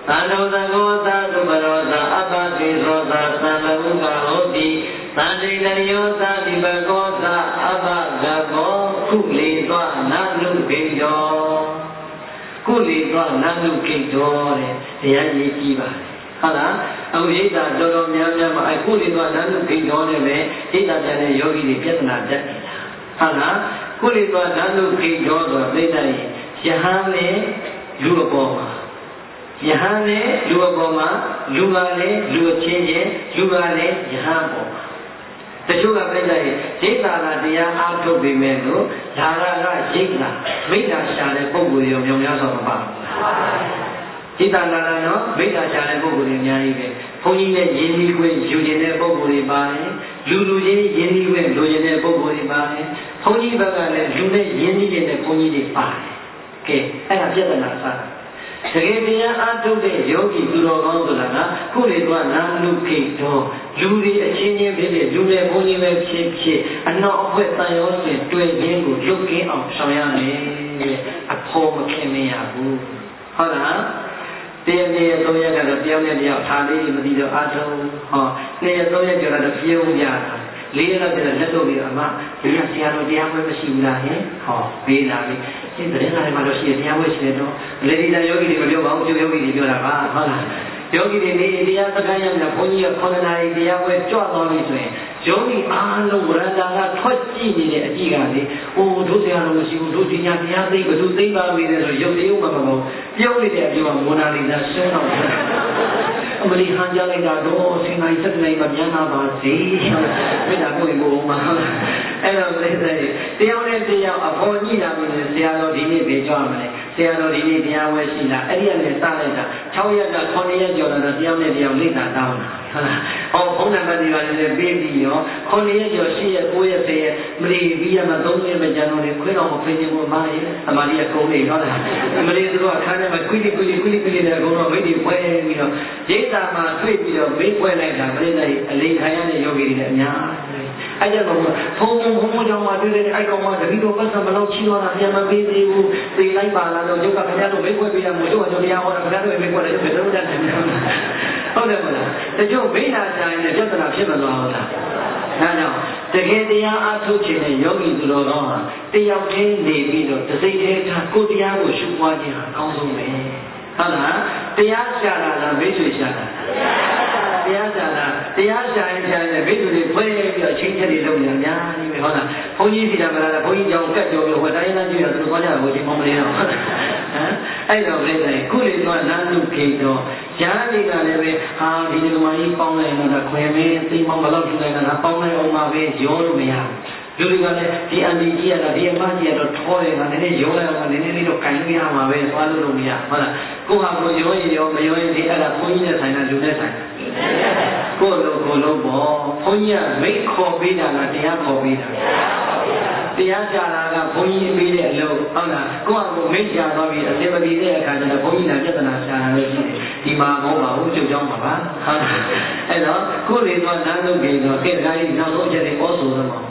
သံတော်သကောသသုပရောသအပ္ပတိသောသသံလဟုကဟောတိသံဒိဋ္ဌိယောသတိပကောသအပ္ပဂဘောကုလေသောနာနုခိတောကုလေသောနာနုခိတောတဲ့တရားကြီးကြီးပါဟုတ်လားအခုဣဒ္ဓတော်တော်များများမှာကုလေသောနာနုခိတောနဲ့ပဲဣဒ္ဓပြန်တဲ့ယောဂီတွေပြဿနာတက်နေတာဟုတ်လားကုလေသောနာနုခိတောဆိုပြိတ္တရဲ့ယဟန်နဲ့လူအပေါ်မှာယဟန်နဲ့လူအပေါ်မှာလူကလည်းလူအချင်းချင်းလူကလည်းယဟန်ပေါ်မှာတချို့ကပြိတ္တရဲ့ရိတ်တာလာတရားအားထုတ်ပြီးမဲ့လို့ဓာရကရိတ်တာမိစ္ဆာရှာတဲ့ပုဂ္ဂိုလ်ရောမြောင်များစွာမပါဘူးဣတ္တနာနာနော်မိစ္ဆာရှာတဲ့ပုဂ္ဂိုလ်တွေအများကြီးပဲဘုန်းကြီးနဲ့ယဉ်ဤခွင့်ယူခြင်းတဲ့ပုဂ္ဂိုလ်တွေပါတယ်လူချင်းယဉ်ဤခွင့်လူခြင်းတဲ့ပုဂ္ဂိုလ်တွေပါတယ်ဘုန်းကြီးဘက်ကလည်းလူနဲ့ယဉ်ဤခြင်းတဲ့ဘုန်းကြီးတွေပါတယ်ကဲအဲ့ဒါပြဿနာစားတကယ်တရားအားထုတ်တဲ့ယောဂီသူတော်ကောင်းဆိုတာကခုလေတော့နာနုခိတောလူတွေအချင်းချင်းဖြစ်ဖြစ်လူတွေဘုန်းကြီးပဲဖြစ်ဖြစ်အနောက်အဖွဲတန်ရောစဉ်တွေ့ခြင်းကိုလုတ်ကင်းအောင်ဆောင်ရမယ်အဖို့မခင်မရဘူးဟုတ်လားတရားနဲ့သုံးရက်ကတော့ပြောင်းနေပြောင်းထားလေးမသိတော့အားထုတ်ဟောနေ့ရက်သုံးရက်ကျော်တော့ပြုံးရတာလေးရက်တော့ပြလက်တော့ပြီးအမဒီကဆရာတော်တရားပွဲမရှိဘူးလားဟင်ဟောပေးလာပြီဒီတရင်လာတယ်မှာတော့ရှိရတရားပွဲရှိတယ်တော့လေဒီတာယောဂီတွေမပြောပါဘူးယောဂီတွေပြောတာပါဟုတ်လားယောဂီတွေနေတရားစကားရမယ်ဘုန်းကြီးက9နာရီတရားပွဲကြွသွားပြီဆိုရင်ယောဂီအားလုံးဝရဏကထွက်ကြည့်နေတဲ့အကြည့်ကလေအိုးတို့တရားတော်မရှိဘူးတို့ဒီညာတရားသိဘသူသိပါပြီလဲဆိုရုပ်သေးဦးမှာမဟုတ်ပြုံးနေတဲ့အပြောကမိုနာလီသာဆွဲတော့အမလီဟန်ကြလိုက်တာတော့စင်နိုင်စက်နိုင်မမြန်လာပါစေမိသားကိုဘုံမှာအဲ့တော့လေတရားနဲ့တရားအဖို့ညှိတာပြီးဆရာတော်ဒီနေ့ပြေကြွမလဲဆရာတော်ဒီနေ့တရားဝဲရှိလားအဲ့ဒီကနေစလိုက်တာ6ရက်က9ရက်ကျော်တော့တရားနဲ့တရားလိမ့်တာတောင်းတာဟုတ်လားဟောဘုန်းတော်ဘာဒီပါလဲပေးပြီးရော9ရက်ကျော်10ရက်9ရက်10ရက်မလီပြီးရမှာ3ရက်မကြတော့လေခွေးတော်မဖိနေဘူးမာရီအမာရီကကုန်းနေဟုတ်လားမလီတို့အခန်းထဲမှာကွီလီနဲ့အကုန်လုံးမိတ်ဒီပွဲပြီးတော့ရိတ်တာမှာတွေ့ပြီးတော့မိတ်ပွဲလိုက်တာမလီနဲ့အလေးခံရတဲ့ယောဂီတွေလည်းအများအဲ့ဒါတော့ဘုံကြောင့်မှတွေ့တဲ့အဲ့ကောင်မှတတိတော်ပတ်စံမလို့ချီးသွားတာပြန်မပေးသေးဘူးသိလိုက်ပါလားတော့ရုပ်ကခင်ဗျားတို့မိတ်ပွဲပေးရမို့တို့ကတရားဟောတာခင်ဗျားတို့မိတ်ပွဲလည်းဘယ်လိုလုပ်တတ်တယ်ဟုတ်တယ်မလားတချို့မိနာချာရင်ပြဿနာဖြစ်မသွားဘူးလားဒါကြောင့်တကယ်တရားအားထုတ်ခြင်းနဲ့ယောဂီသူတော်ကောင်းဟာတယောက်တည်းနေပြီးတော့တစိမ့်တည်းကကိုယ်တရားကိုရှုပွားခြင်းဟာအကောင်းဆုံးပဲဟုတ်လားတရားရှာတာလားမိတ်ဆွေရှာတာတရားရှာတာတရားရှာရင်ရှာရင်မိတ်ဆွေတွေဖွဲပြီးတော့ချင်းချက်တွေလုပ်နေအများကြီးပဲဟုတ်လားဘုန်းကြီးစီတာမလားဘုန်းကြီးကြောင့်ကတ်ကြောပြီးဟိုတိုင်းသားကြည့်ရသူတို့သွားကြတာကိုဒီမောင်မလေးတော့ဟမ်အဲ့တော့ပြည့်တယ်ခုလေတော့နာနုခိတော့ညာတွေကလည်းပဲဟာဒီဒီမကြီးပေါင်းလိုက်တော့ခွေမင်းသိမောင်ဘလောက်ထူလိုက်တာပေါင်းလိုက်အောင်ပါပဲရောလို့မရလူတွေကလည်းဒီအန်ဒီကြီးရတာဒီအမကြီးရတော့ထောတယ်ကလည်းရောလိုက်အောင်နည်းနည်းလေးတော့ကင်လို့ရမှာပဲသွားလို့မရဟုတ်လားကိုဟာကိုရောရင်ရောမရောရင်ဒီအဲ့ဒါဘုန်းကြီးနဲ့ဆိုင်တာလူနဲ့ဆိုင်ကိုလုံးပေါ့ဘုန်းကြီးကမိတ်ခေါ်ပေးတာလားတရားခေါ်ပေးတာတရားကြတာကဘုန်းကြီးပေးတဲ့အလုပ်ဟုတ်လားကိုယ့်အကိုမိတ်ကြသွားပြီးအစင်မပြေတဲ့အခါကျတော့ဘုန်းကြီးကပြဿနာရှာတာလို့ရှိတယ်ဒီမှာမဟုတ်ပါဘူးကျုပ်ကြောင်းပါပါဟုတ်လားအဲ့တော့ကိုယ်တွေတော့နားလုံးပြီးတော့ကဲဒါကြီးနောက်ဆုံးချက်တွေပေါ်ဆိုတော့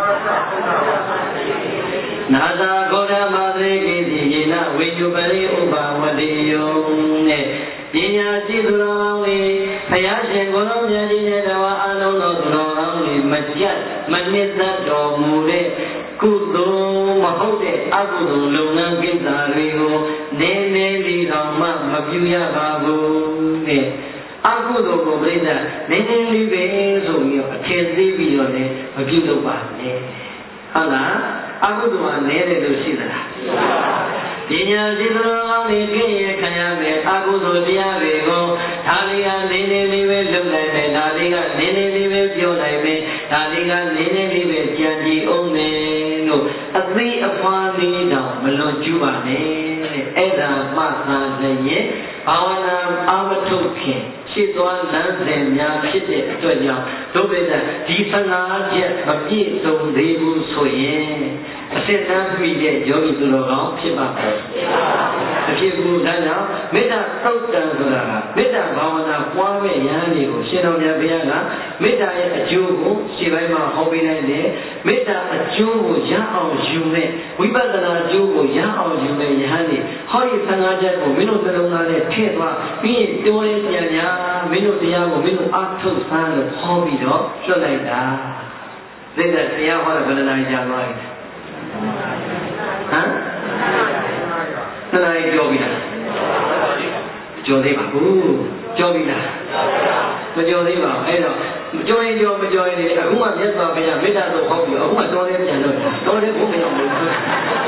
နာသာဂေါရမသေကိတိယေနဝိညုပရိဥပဝတိယောနဲ့ပညာရှိသူတော်ကောင်းတွေဘုရားရှင်ကိုယ်တော်မြတ်ကြီးနဲ့တော်အားလုံးသောသူတော်ကောင်းတွေမကြက်မနစ်သက်တော်မူတဲ့ကုသိုလ်မဟုတ်တဲ့အကုသိုလ်လုပ်ငန်းကိစ္စတွေကိုနည်းနည်းလေးတော့မှမပြုရပါဘူးတဲ့အကုသိုလ်ကိုပြိဿနည်းနည်းလေးပဲဆိုပြီးတော့အထည်သေးပြီးတော့လည်းမပြုလုပ်ပါနဲ့ဟုတ်လားအကုသိုလ်ကနည်းတယ်လို့ရှိသလားပညာရှိသူတော်ကောင်းတွေကြည့်ရခံရမယ်အကုသိုလ်တရားတွေကိုဒါလေးကနည်းနည်းလေးပဲလုပ်နိုင်တယ်ဒါလေးကနည်းနည်းလေးပဲပြောနိုင်မယ်ဒါလေးကနည်းနည်းလေးပဲကြံကြည်အောင်မယ်လို့အသိအဖွားလေးတော့မလွန်ကျူးပါနဲ့အဲ့ဒါမှသာလည်းဘာဝနာအာမထုတ်ခင်ဖြစ်သွားလမ်းစဉ်များဖြစ်တဲ့အတွက်ကြောင့်ဒုဗေဒဒီ15ချက်မပြည့်စုံသေးဘူးဆိုရင်အစစ်တမ်းပြီးတဲ့ယောဂီသူတော်ကောင်းဖြစ်ပါမယ်။ဖြစ်ဘူးဒါကြောင့်မေတ္တာသုတ်တံဆိုတာကမေတ္တာဘာဝနာပွားမဲ့ယဟန်တွေကိုရှင်တော်မြတ်ဘုရားကမေတ္တာရဲ့အကျိုးကိုရှေ့ပိုင်းမှာဟောပေးနိုင်တယ်မေတ္တာအကျိုးကိုရအောင်ယူမဲ့ဝိပဿနာအကျိုးကိုရအောင်ယူမဲ့ယဟန်တွေဟောဒီ15ချက်ကိုမင်းတို့သလုံးသားနဲ့ထည့်သွားပြီးရင်တိုးရဲပြန်ညာမင်းတို့တရားကိုမင်းတို့အထုတ်ဆန်းလို့ဟောပြီးတော့လွတ်လိုက်တာသိတဲ့တရားဟောတဲ့ဘယ်လိုကြာသွားလဲဟမ်နှစ်နာရီပြောပြီလားကြော်သေးပါဘူးကြော်ပြီလားမကြော်သေးပါဘူးအဲ့တော့ကြော်ရင်ကြော်မကြော်ရင်အခုမှမြတ်စွာဘုရားမေတ္တာတော်ဟောပြီးအခုမှတော်တယ်ပြန်တော့တော်တယ်ဘုမရောက်ဘူးဟမ်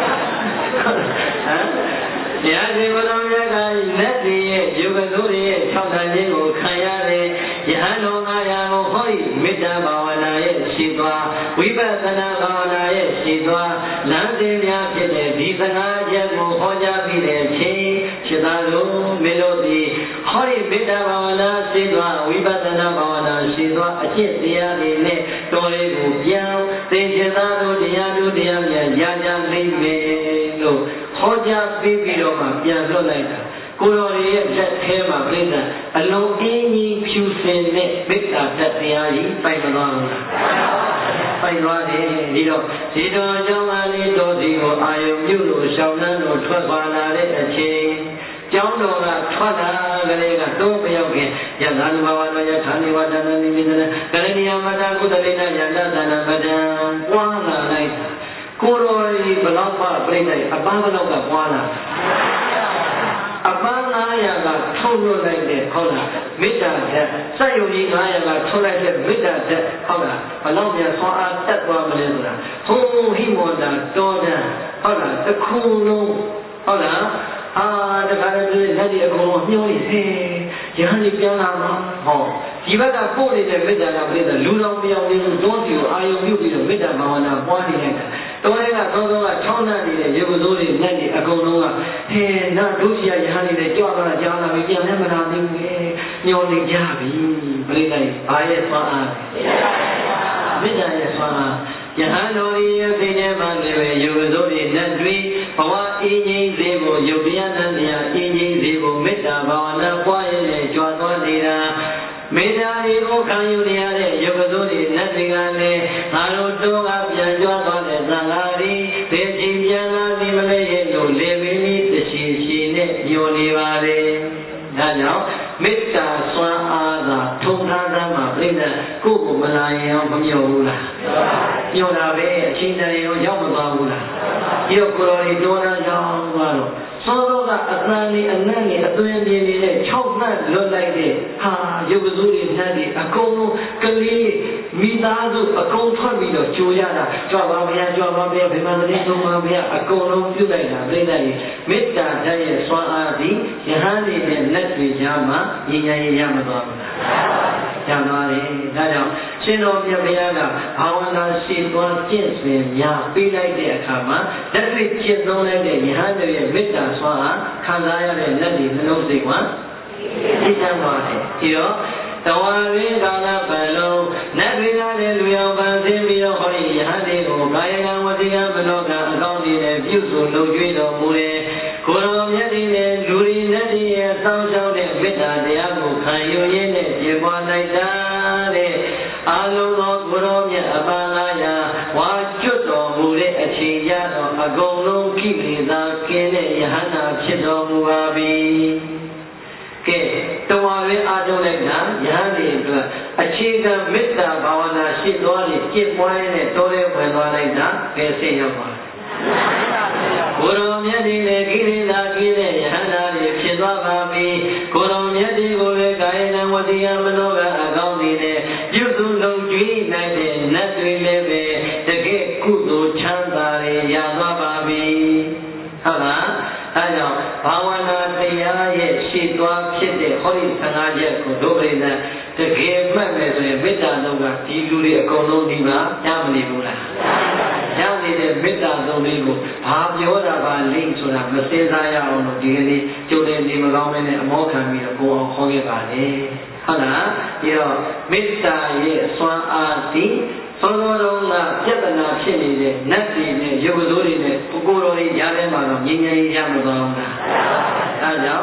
ညာဒီဘတော်မြတ်ကလက်တည်ရဲ့ယုဂသုတွေရဲ့၆ဌာနခြင်းကိုခံရတဲ့ယဟန်တော်900ကိုဟောဒီမေတ္တာဘာဝနာရဲ့ရှိသွားဝိပဿနာဘာဝနာရဲ့ရှိသွားလမ်းစဉ်များဖြစ်တဲ့ဒီ15ချက်ကိုဟောကြားပြီးတဲ့ချိန်ဖြစ်သားလို့မင်းတို့ဒီဟောဒီမေတ္တာဘာဝနာရှိသွားဝိပဿနာဘာဝနာရှိသွားအကျင့်တရားတွေနဲ့တော်လေးကိုပြောင်းသင်္ချသားတို့တရားတို့တရားများရကြလိမ့်မယ်လို့ဟောကြားပြီးပြီးတော့မှပြန်လွတ်လိုက်တာကိုယ်တော်ရဲ့လက်ထဲမှာပြိဿအလုံးအင်းကြီးဖြူစင်တဲ့မေတ္တာတရားကြီးပိုင်မသွားဘူးလားပိုင်သွားတယ်ဒီတော့ဒီတော်ကြောင့်ပါလေတော်စီကိုအာယုံပြုလို့ရှောင်းနှံတို့ထွက်ပါလာတဲ့အချိန်ကျောင်းတော်ကထွက်လာကလေးကတော့မရောက်ခင်ယသန်ဘာဝတော်ယထာနိဝတနာနိမိတနာကရဏီယမတကုသလိနယန္တသနာပဒံပွားလာလိုက်ကိုယ်တော်ဒီဘလောက်မှပြိဿအပန်းဘလောက်ကပွားလာအပန်း900ကထုတ်လွတ်လိုက်တဲ့ဟုတ်လားမေတ္တာဓာတ်စက်ယုံကြီး900ကထုတ်လိုက်တဲ့မေတ္တာဓာတ်ဟုတ်လားဘလောက်များဆွမ်းအားတက်သွားမလဲဆိုတာဟိုးဟိမောတာတောတန်းဟုတ်လားတစ်ခုလုံးဟုတ်လားတခါတည်းလက်ဒီအကုန်လုံးညှိုးနေဟဲ့ရဟန်းကြီးပြန်လာမှာဟောဒီဘက်ကပို့နေတဲ့မေတ္တာကပြည့်တဲ့လူတော်ပြောင်းနေလို့တွန်းစီကိုအာယုံပြုပြီးတော့မေတ္တာဘာဝနာပွားနေတဲ့တော်ရဲကသောသောကချောင်းနှံ့နေတဲ့ရေကစိုးတွေနဲ့ဒီအကုန်လုံးကဟဲ့နာဒုတိယယဟန်နေတဲ့ကြွလာကြောင်းလာပြီးပြန်လည်းမလာသေးဘူးညှော်နေကြပြီပြိလိုက်ဘာရဲ့ဆွမ်းအားမေတ္တာရဲ့ဆွမ်းအားယဟန်တော်ရဲ့စိတ်ထဲမှာလည်းရေကစိုးတွေနဲ့တွေ့ဘဝအင်းကြီးစေဖို့ယုတ်တရားနဲ့တရားအင်းကြီးစေဖို့မေတ္တာဘာဝနာပွားရတဲ့ကြွားသွားနေတာမေတ္တာကိုခံယူနေရတဲ့ယုတ်စိုးတွေနဲ့တွေကလည်းငါတို့တော့ကပြန်ကြွားသွားတဲ့သံဃာတွေသေချင်ပြန်လာပြီမလဲရဲ့လို့လေမင်းကြီးတရှိရှိနဲ့ညိုနေပါလေဒါကြောင့်မေတ္တာစွမ်းအားသာထုံထားသားမှာပြိဿကိုယ့်ကိုမလာရင်အောင်မမျောဘူးလားမျောတာပဲအချိန်တည်းရောရောက်မသွားဘူးလားဒီတော့ကိုယ်တော်ကြီးတော်တာရောက်သွားတော့သောသောကအသံလေးအနက်လေးအသွင်ပြင်းလေးနဲ့6မှတ်လွတ်လိုက်တဲ့ဟာယုတ်စုတွေနှမ်းတွေအကုန်လုံးကလေးမိသားစုအကုန်ထွက်ပြီးတော့ကြိုရတာကြွပါဗျာကြွပါဗျာဘယ်မှာတည်းဆုံးပါဗျာအကုန်လုံးပြုလိုက်တာပြိတ္တရဲ့မေတ္တာဓာတ်ရဲ့စွမ်းအားသည်ယဟန်တွေနဲ့လက်တွေကြားမှာဉာဏ်ဉာဏ်ရမသွားဘူးရသွားတယ်ဒါကြောင့်ရှင်တော်မြတ်ဘုရားကဘာဝနာရှိသွားကျင့်စဉ်များပြီးလိုက်တဲ့အခါမှာလက်တွေ့ကျင့်သုံးလိုက်တဲ့ယဟန်တွေရဲ့မေတ္တာစွမ်းအားခံစားရတဲ့လက်တွေနှလုံးစိတ်ကသိချမ်းပါတယ်ဒီတော့တဝါရင်းကာလပတ်လုံးနတ်ပြည်သားတဲ့လူရောက်ပန်းသိပြီးတော့ဟောဒီယဟန်တွေကိုကာယကံဝစီကံမနောကံအကောင်းတွေနဲ့ပြုစုလုပ်ကြွေးတော်မူတယ်ကိုယ်တော်မြတ်ဒီနဲ့လူရင်းနဲ့ဒီရဲ့စောင့်ရှောက်တဲ့မေတ္တာတရားကိုခံယူရင်းနဲ့ပြေပွားနိုင်တာတဲ့အာလုံးသောကိုယ်တော်မြတ်အပန်း900ဝါကျွတ်တော်မူတဲ့အချိန်ရတော့အကုန်လုံးခိလေသာကင်းတဲ့ယဟန္တာဖြစ်တော်မူပါပြီကဲတဝါရင်းအားထုတ်လိုက်တာယဟန်ဒီအတွက်အခြေခံမေတ္တာဘာဝနာရှိသွားရင်ကျင့်ပွားရတဲ့တော်ရဲဝင်သွားလိုက်တာကဲစိတ်ရောက်ပါဘုရောမြတ်ဒီနဲ့ကိလေသာကင်းတဲ့ယဟန္တာတွေဖြစ်သွားပါပြီကိုရောမြတ်ဒီကိုလည်းကာယကံဝစီကံမနောကအကောင်းတွေနဲ့ပြုစုလုပ်ကြည့်နိုင်တဲ့နတ်တွေလည်းပဲတကယ်ကုသိုလ်ချမ်းသာတွေရသွားပါပြီဟုတ်လားအဲကြောင့်ဘာဝနာတရားရဲ့ရှေ့သွားဖြစ်တဲ့ဟောဒီ15ချက်ကိုဒုပရိသတ်တကယ်မှတ်မယ်ဆိုရင်မေတ္တာလုံးကဒီလူတွေအကုန်လုံးဒီမှာရမနေဘူးလားရနေတဲ့မေတ္တာလုံးလေးကိုဘာပြောတာပါလိမ့်ဆိုတာမစင်စားရအောင်လို့ဒီကနေ့ကျုပ်တဲ့နေမကောင်းမဲနဲ့အမောခံပြီးတော့ကိုအောင်ခေါ်ခဲ့ပါလေဟုတ်လားပြီးတော့မေတ္တာရဲ့စွမ်းအားသည်သောသောလုံးကပြဿနာဖြစ်နေတဲ့နတ်တွေနဲ့ယုတ်စိုးတွေနဲ့ကိုယ်တော်ကြီးရားထဲမှာတော့ငြိမ်းချမ်းရေးရမသွားဘူးလားအဲကြောင့်ကို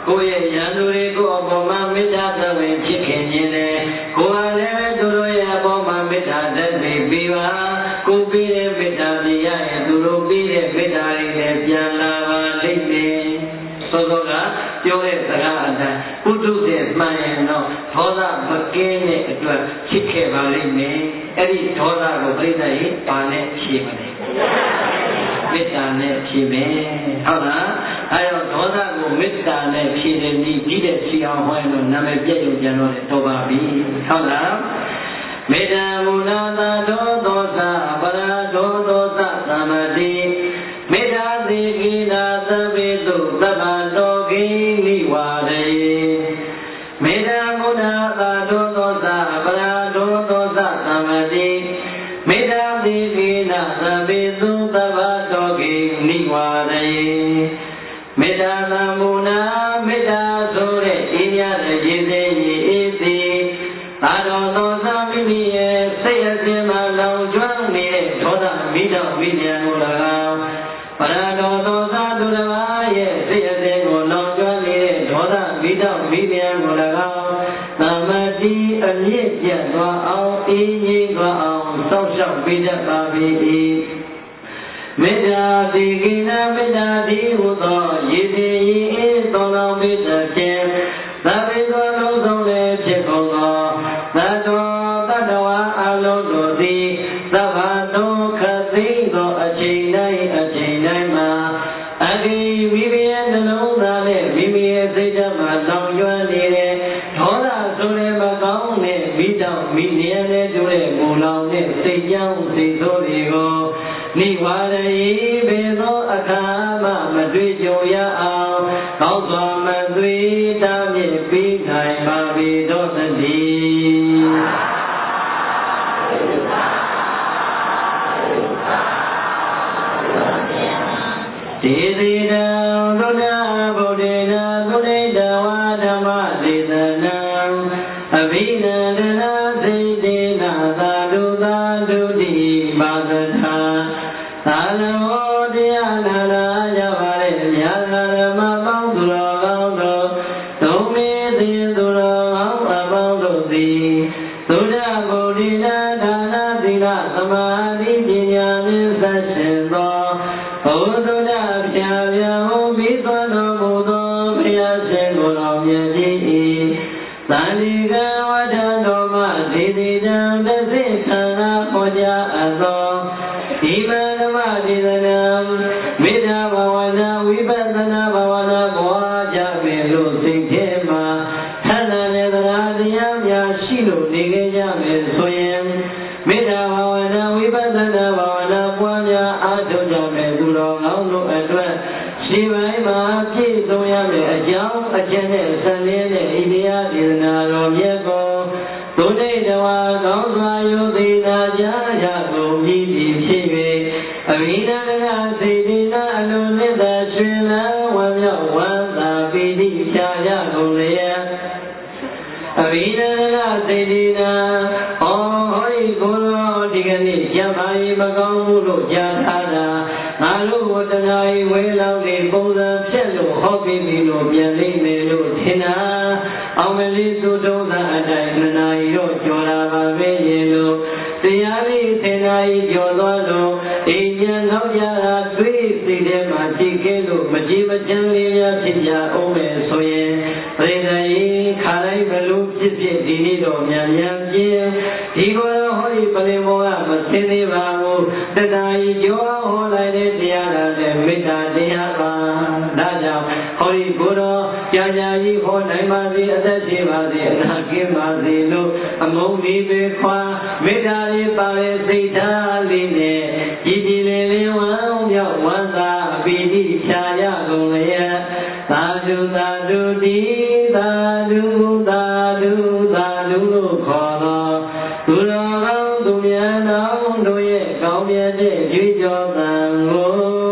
ကိုယ့်ရဲ့ရန်သူတွေကိုအပေါ်မှာမေတ္တာသဝင်ဖြစ်ခင်ခြင်းနဲ့ကိုယ်ဟာလည်းသူတို့ရဲ့အပေါ်မှာမေတ္တာသက်သေပေးပါကိုပေးတဲ့မေတ္တာပြရရင်သူတို့ပေးတဲ့မေတ္တာတွေလည်းပြန်လာပါလိမ့်မယ်သောသောကပြောတဲ့စကားအတိုင်းပုထုဇဉ်မှန်ရင်တော့ဒေါသမကင်းတဲ့အတွက်ဖြစ်ခဲ့ပါလိမ့်မယ်အဲ့ဒီဒေါသကိုပြိဿရဲ့ပါနဲ့ဖြေမလဲမေတ္တာနဲ့ဖြေမယ်ဟုတ်လားအဲတော့ဒေါသကိုမေတ္တာနဲ့ဖြေတယ်ပြီးတဲ့ဖြေအောင်ဟောရင်တော့နာမည်ပြည့်ရုံပြန်တော့တော်ပါပြီဟုတ်လားမေတ္တာမူလသာဒေါသောသပရာဒေါသောသသမတိမေတ္တာသေကိနာသဗ္ဗေတုသဗ္ဗတောကိနိဝါဒေမေတ္တာမူလသာဒေါသောသပရာဒေါသောသသမတိမေတ္တာသေကိနာသဗ္ဗေတုသဗ္ဗတောကိနိဝါဒေမေတ္တာသမုနာမေတ္တာဆိုတဲ့ဤရတဲ့ရည်သေးရည်အေးသည်သာတော်သောသမိမိရဲ့စိတ်အစဉ်မှလောင်ကျွမ်းနေတဲ့ဒေါသမိတော်မိညာကို၎င်းပရတော်သောသသူတစ်ပါးရဲ့စိတ်အစဉ်ကိုလောင်ကျွမ်းနေတဲ့ဒေါသမိတော်မိညာကို၎င်းသမတိအမြင့်ပြတ်သွားအောင်အေးငြိမ်းသွားအောင်စောင့်ရှောက်ပေးတတ်ပါ၏မေတ္တာတိကိနာမေတ္တာတိဟူသောရည်သည်ရည်အေးသောလောင်မေတ္တာဖြင့်သဗ္ဗေသောလုံးစုံလည်းဖြစ်ကုန်သောသတ္တောတတ္တဝါအလုံးတို့သည်သဗ္ဗတောခသိသောအချိန်တိုင်းမှာအဂိမိမိရဲ့နှလုံးသားနဲ့မိမိရဲ့စိတ်ဓာတ်မှာတောင်းကျွမ်းနေတဲ့ဒေါသဆိုတဲ့မကောင်းတဲ့မိတောင်မိနေနဲ့တူတဲ့မူလောင်တဲ့စိတ်ကြောင်းစိတ်ဆိုးတွေကိုနိဝါဒယေဘေသောအခါမှမတွေ့ကြုံရအောင်ကောင်းစွာမသွေတားမြစ်ပြီးနိုင်ပါပေတော်သတည်းဒေသေတံသုဒ္ဓဗုဒ္ဓေနသုဒိတဝါဓမ္မဒေသနံအဘိနန္ဒနာစိတ်တေနသာဓုသာဓုတိပါဒထာသာလဟောတရားနာလာကြပါလေမြတ်ဓမ္မပေါင်းသူတော်ကောင်းတို့ဒုံမေသိသူတော်ကောင်းအပေါင်းတို့သည်သုဒ္ဓဗုဒ္ဓေနဒါနသီလသမာဓိပညာနှင့်ဆက်ရှင်သောဘုဒ္ဓဖြာဖြာဟောပြီးသောတော်မူသောဘုရားရှင်ကိုယ်တော်မြတ်ကြီး၏သန္တိကဝဋ္ဌတော်မှဒေတိတံတသိခန္ဓာဟောကြားအပ်သောဒီမဓမ္မဒေသနာမေတ္တာဘာဝနာဝိပဿနာဘာဝနာပွားကြပေလို့စိတ်ထဲမှာထပ်လာတဲ့တရားတရားများရှိလို့နေကြကြမယ်ဆိုရင်မေတ္တာဘာဝနာဝိပဿနာဘာဝနာပွားများအားထုတ်ကြမယ်သူတော်ကောင်းတို့အတွက်ဒီပိုင်းမှာပြည့်စုံရမယ်အကြောင်းအကျဉ်းနဲ့ဆံလင်းတဲ့ဣတရားဒေသနာတော်မြတ်ကိုသုဒိတဝါကောင်းစွာယုသိနာကြားကြကုန်ပြီးဖြစ်၍အဘိဓမ္မာစေတိနာအလုံးနဲ့သာရှင်လန်းဝမ်းမြောက်ဝမ်းသာပိဋိဖြာကြကုန်လျက်အဘိဓမ္မာစေတိနာဟောဒီကိုယ်တော်ဒီကနေ့ကျမ်းပါရေးမကောင်းမှုလို့ကြားထားတာငါတို့ကိုတနာရီဝေလောက်နေပုံစံဖြတ်လို့ဟောပြီးပြီလို့ပြန်လိမ့်မယ်လို့ထင်တာအောင်မလေးသူတို့ကအတိုင်းတနာရီတော့ကြော်လာပါပဲရေလို့တရားလေးထင်နာရီကြော်သွားလို့အိမ်ပြန်နောက်ကြတာတွေးစိတ်ထဲမှာကြည့်ခဲ့လို့မကြည်မချမ်းလေးများဖြစ်ကြအောင်မယ်ဆိုရင်ပရိသေခါလိုက်ဘလို့ဖြစ်ဖြစ်ဒီနေ့တော့မြန်မြန်ပြင်းဒီကိုယ်ဟောဒီပရိမောကမသိသေးပါဘူးတဏှာကြီးကြောဟောလိုက်တဲ့တရားတော်နဲ့မေတ္တာတရားပါဒါကြောင့်ဟောဒီဘုရားကြာကြာကြီးဟောနိုင်ပါစေအသက်ရှိပါစေအနာကင်းပါစေလို့အမုန်းဒီပေခွာမေတ္တာလေးပါတဲ့စိတ်ထားလေးနဲ့ကြည်ကြည်လေးလေးဝမ်းမြောက်ဝမ်းသာပိဋိဖြာရကုန်လျက်သာဓုသာဓုတိသာဓုသာဓုသာဓုလို့ခေါ်တော်သူတော်ကောင်းသူများတော်တို့ရဲ့ကောင်းမြတ်တဲ့ကြွေးကြော်သံကို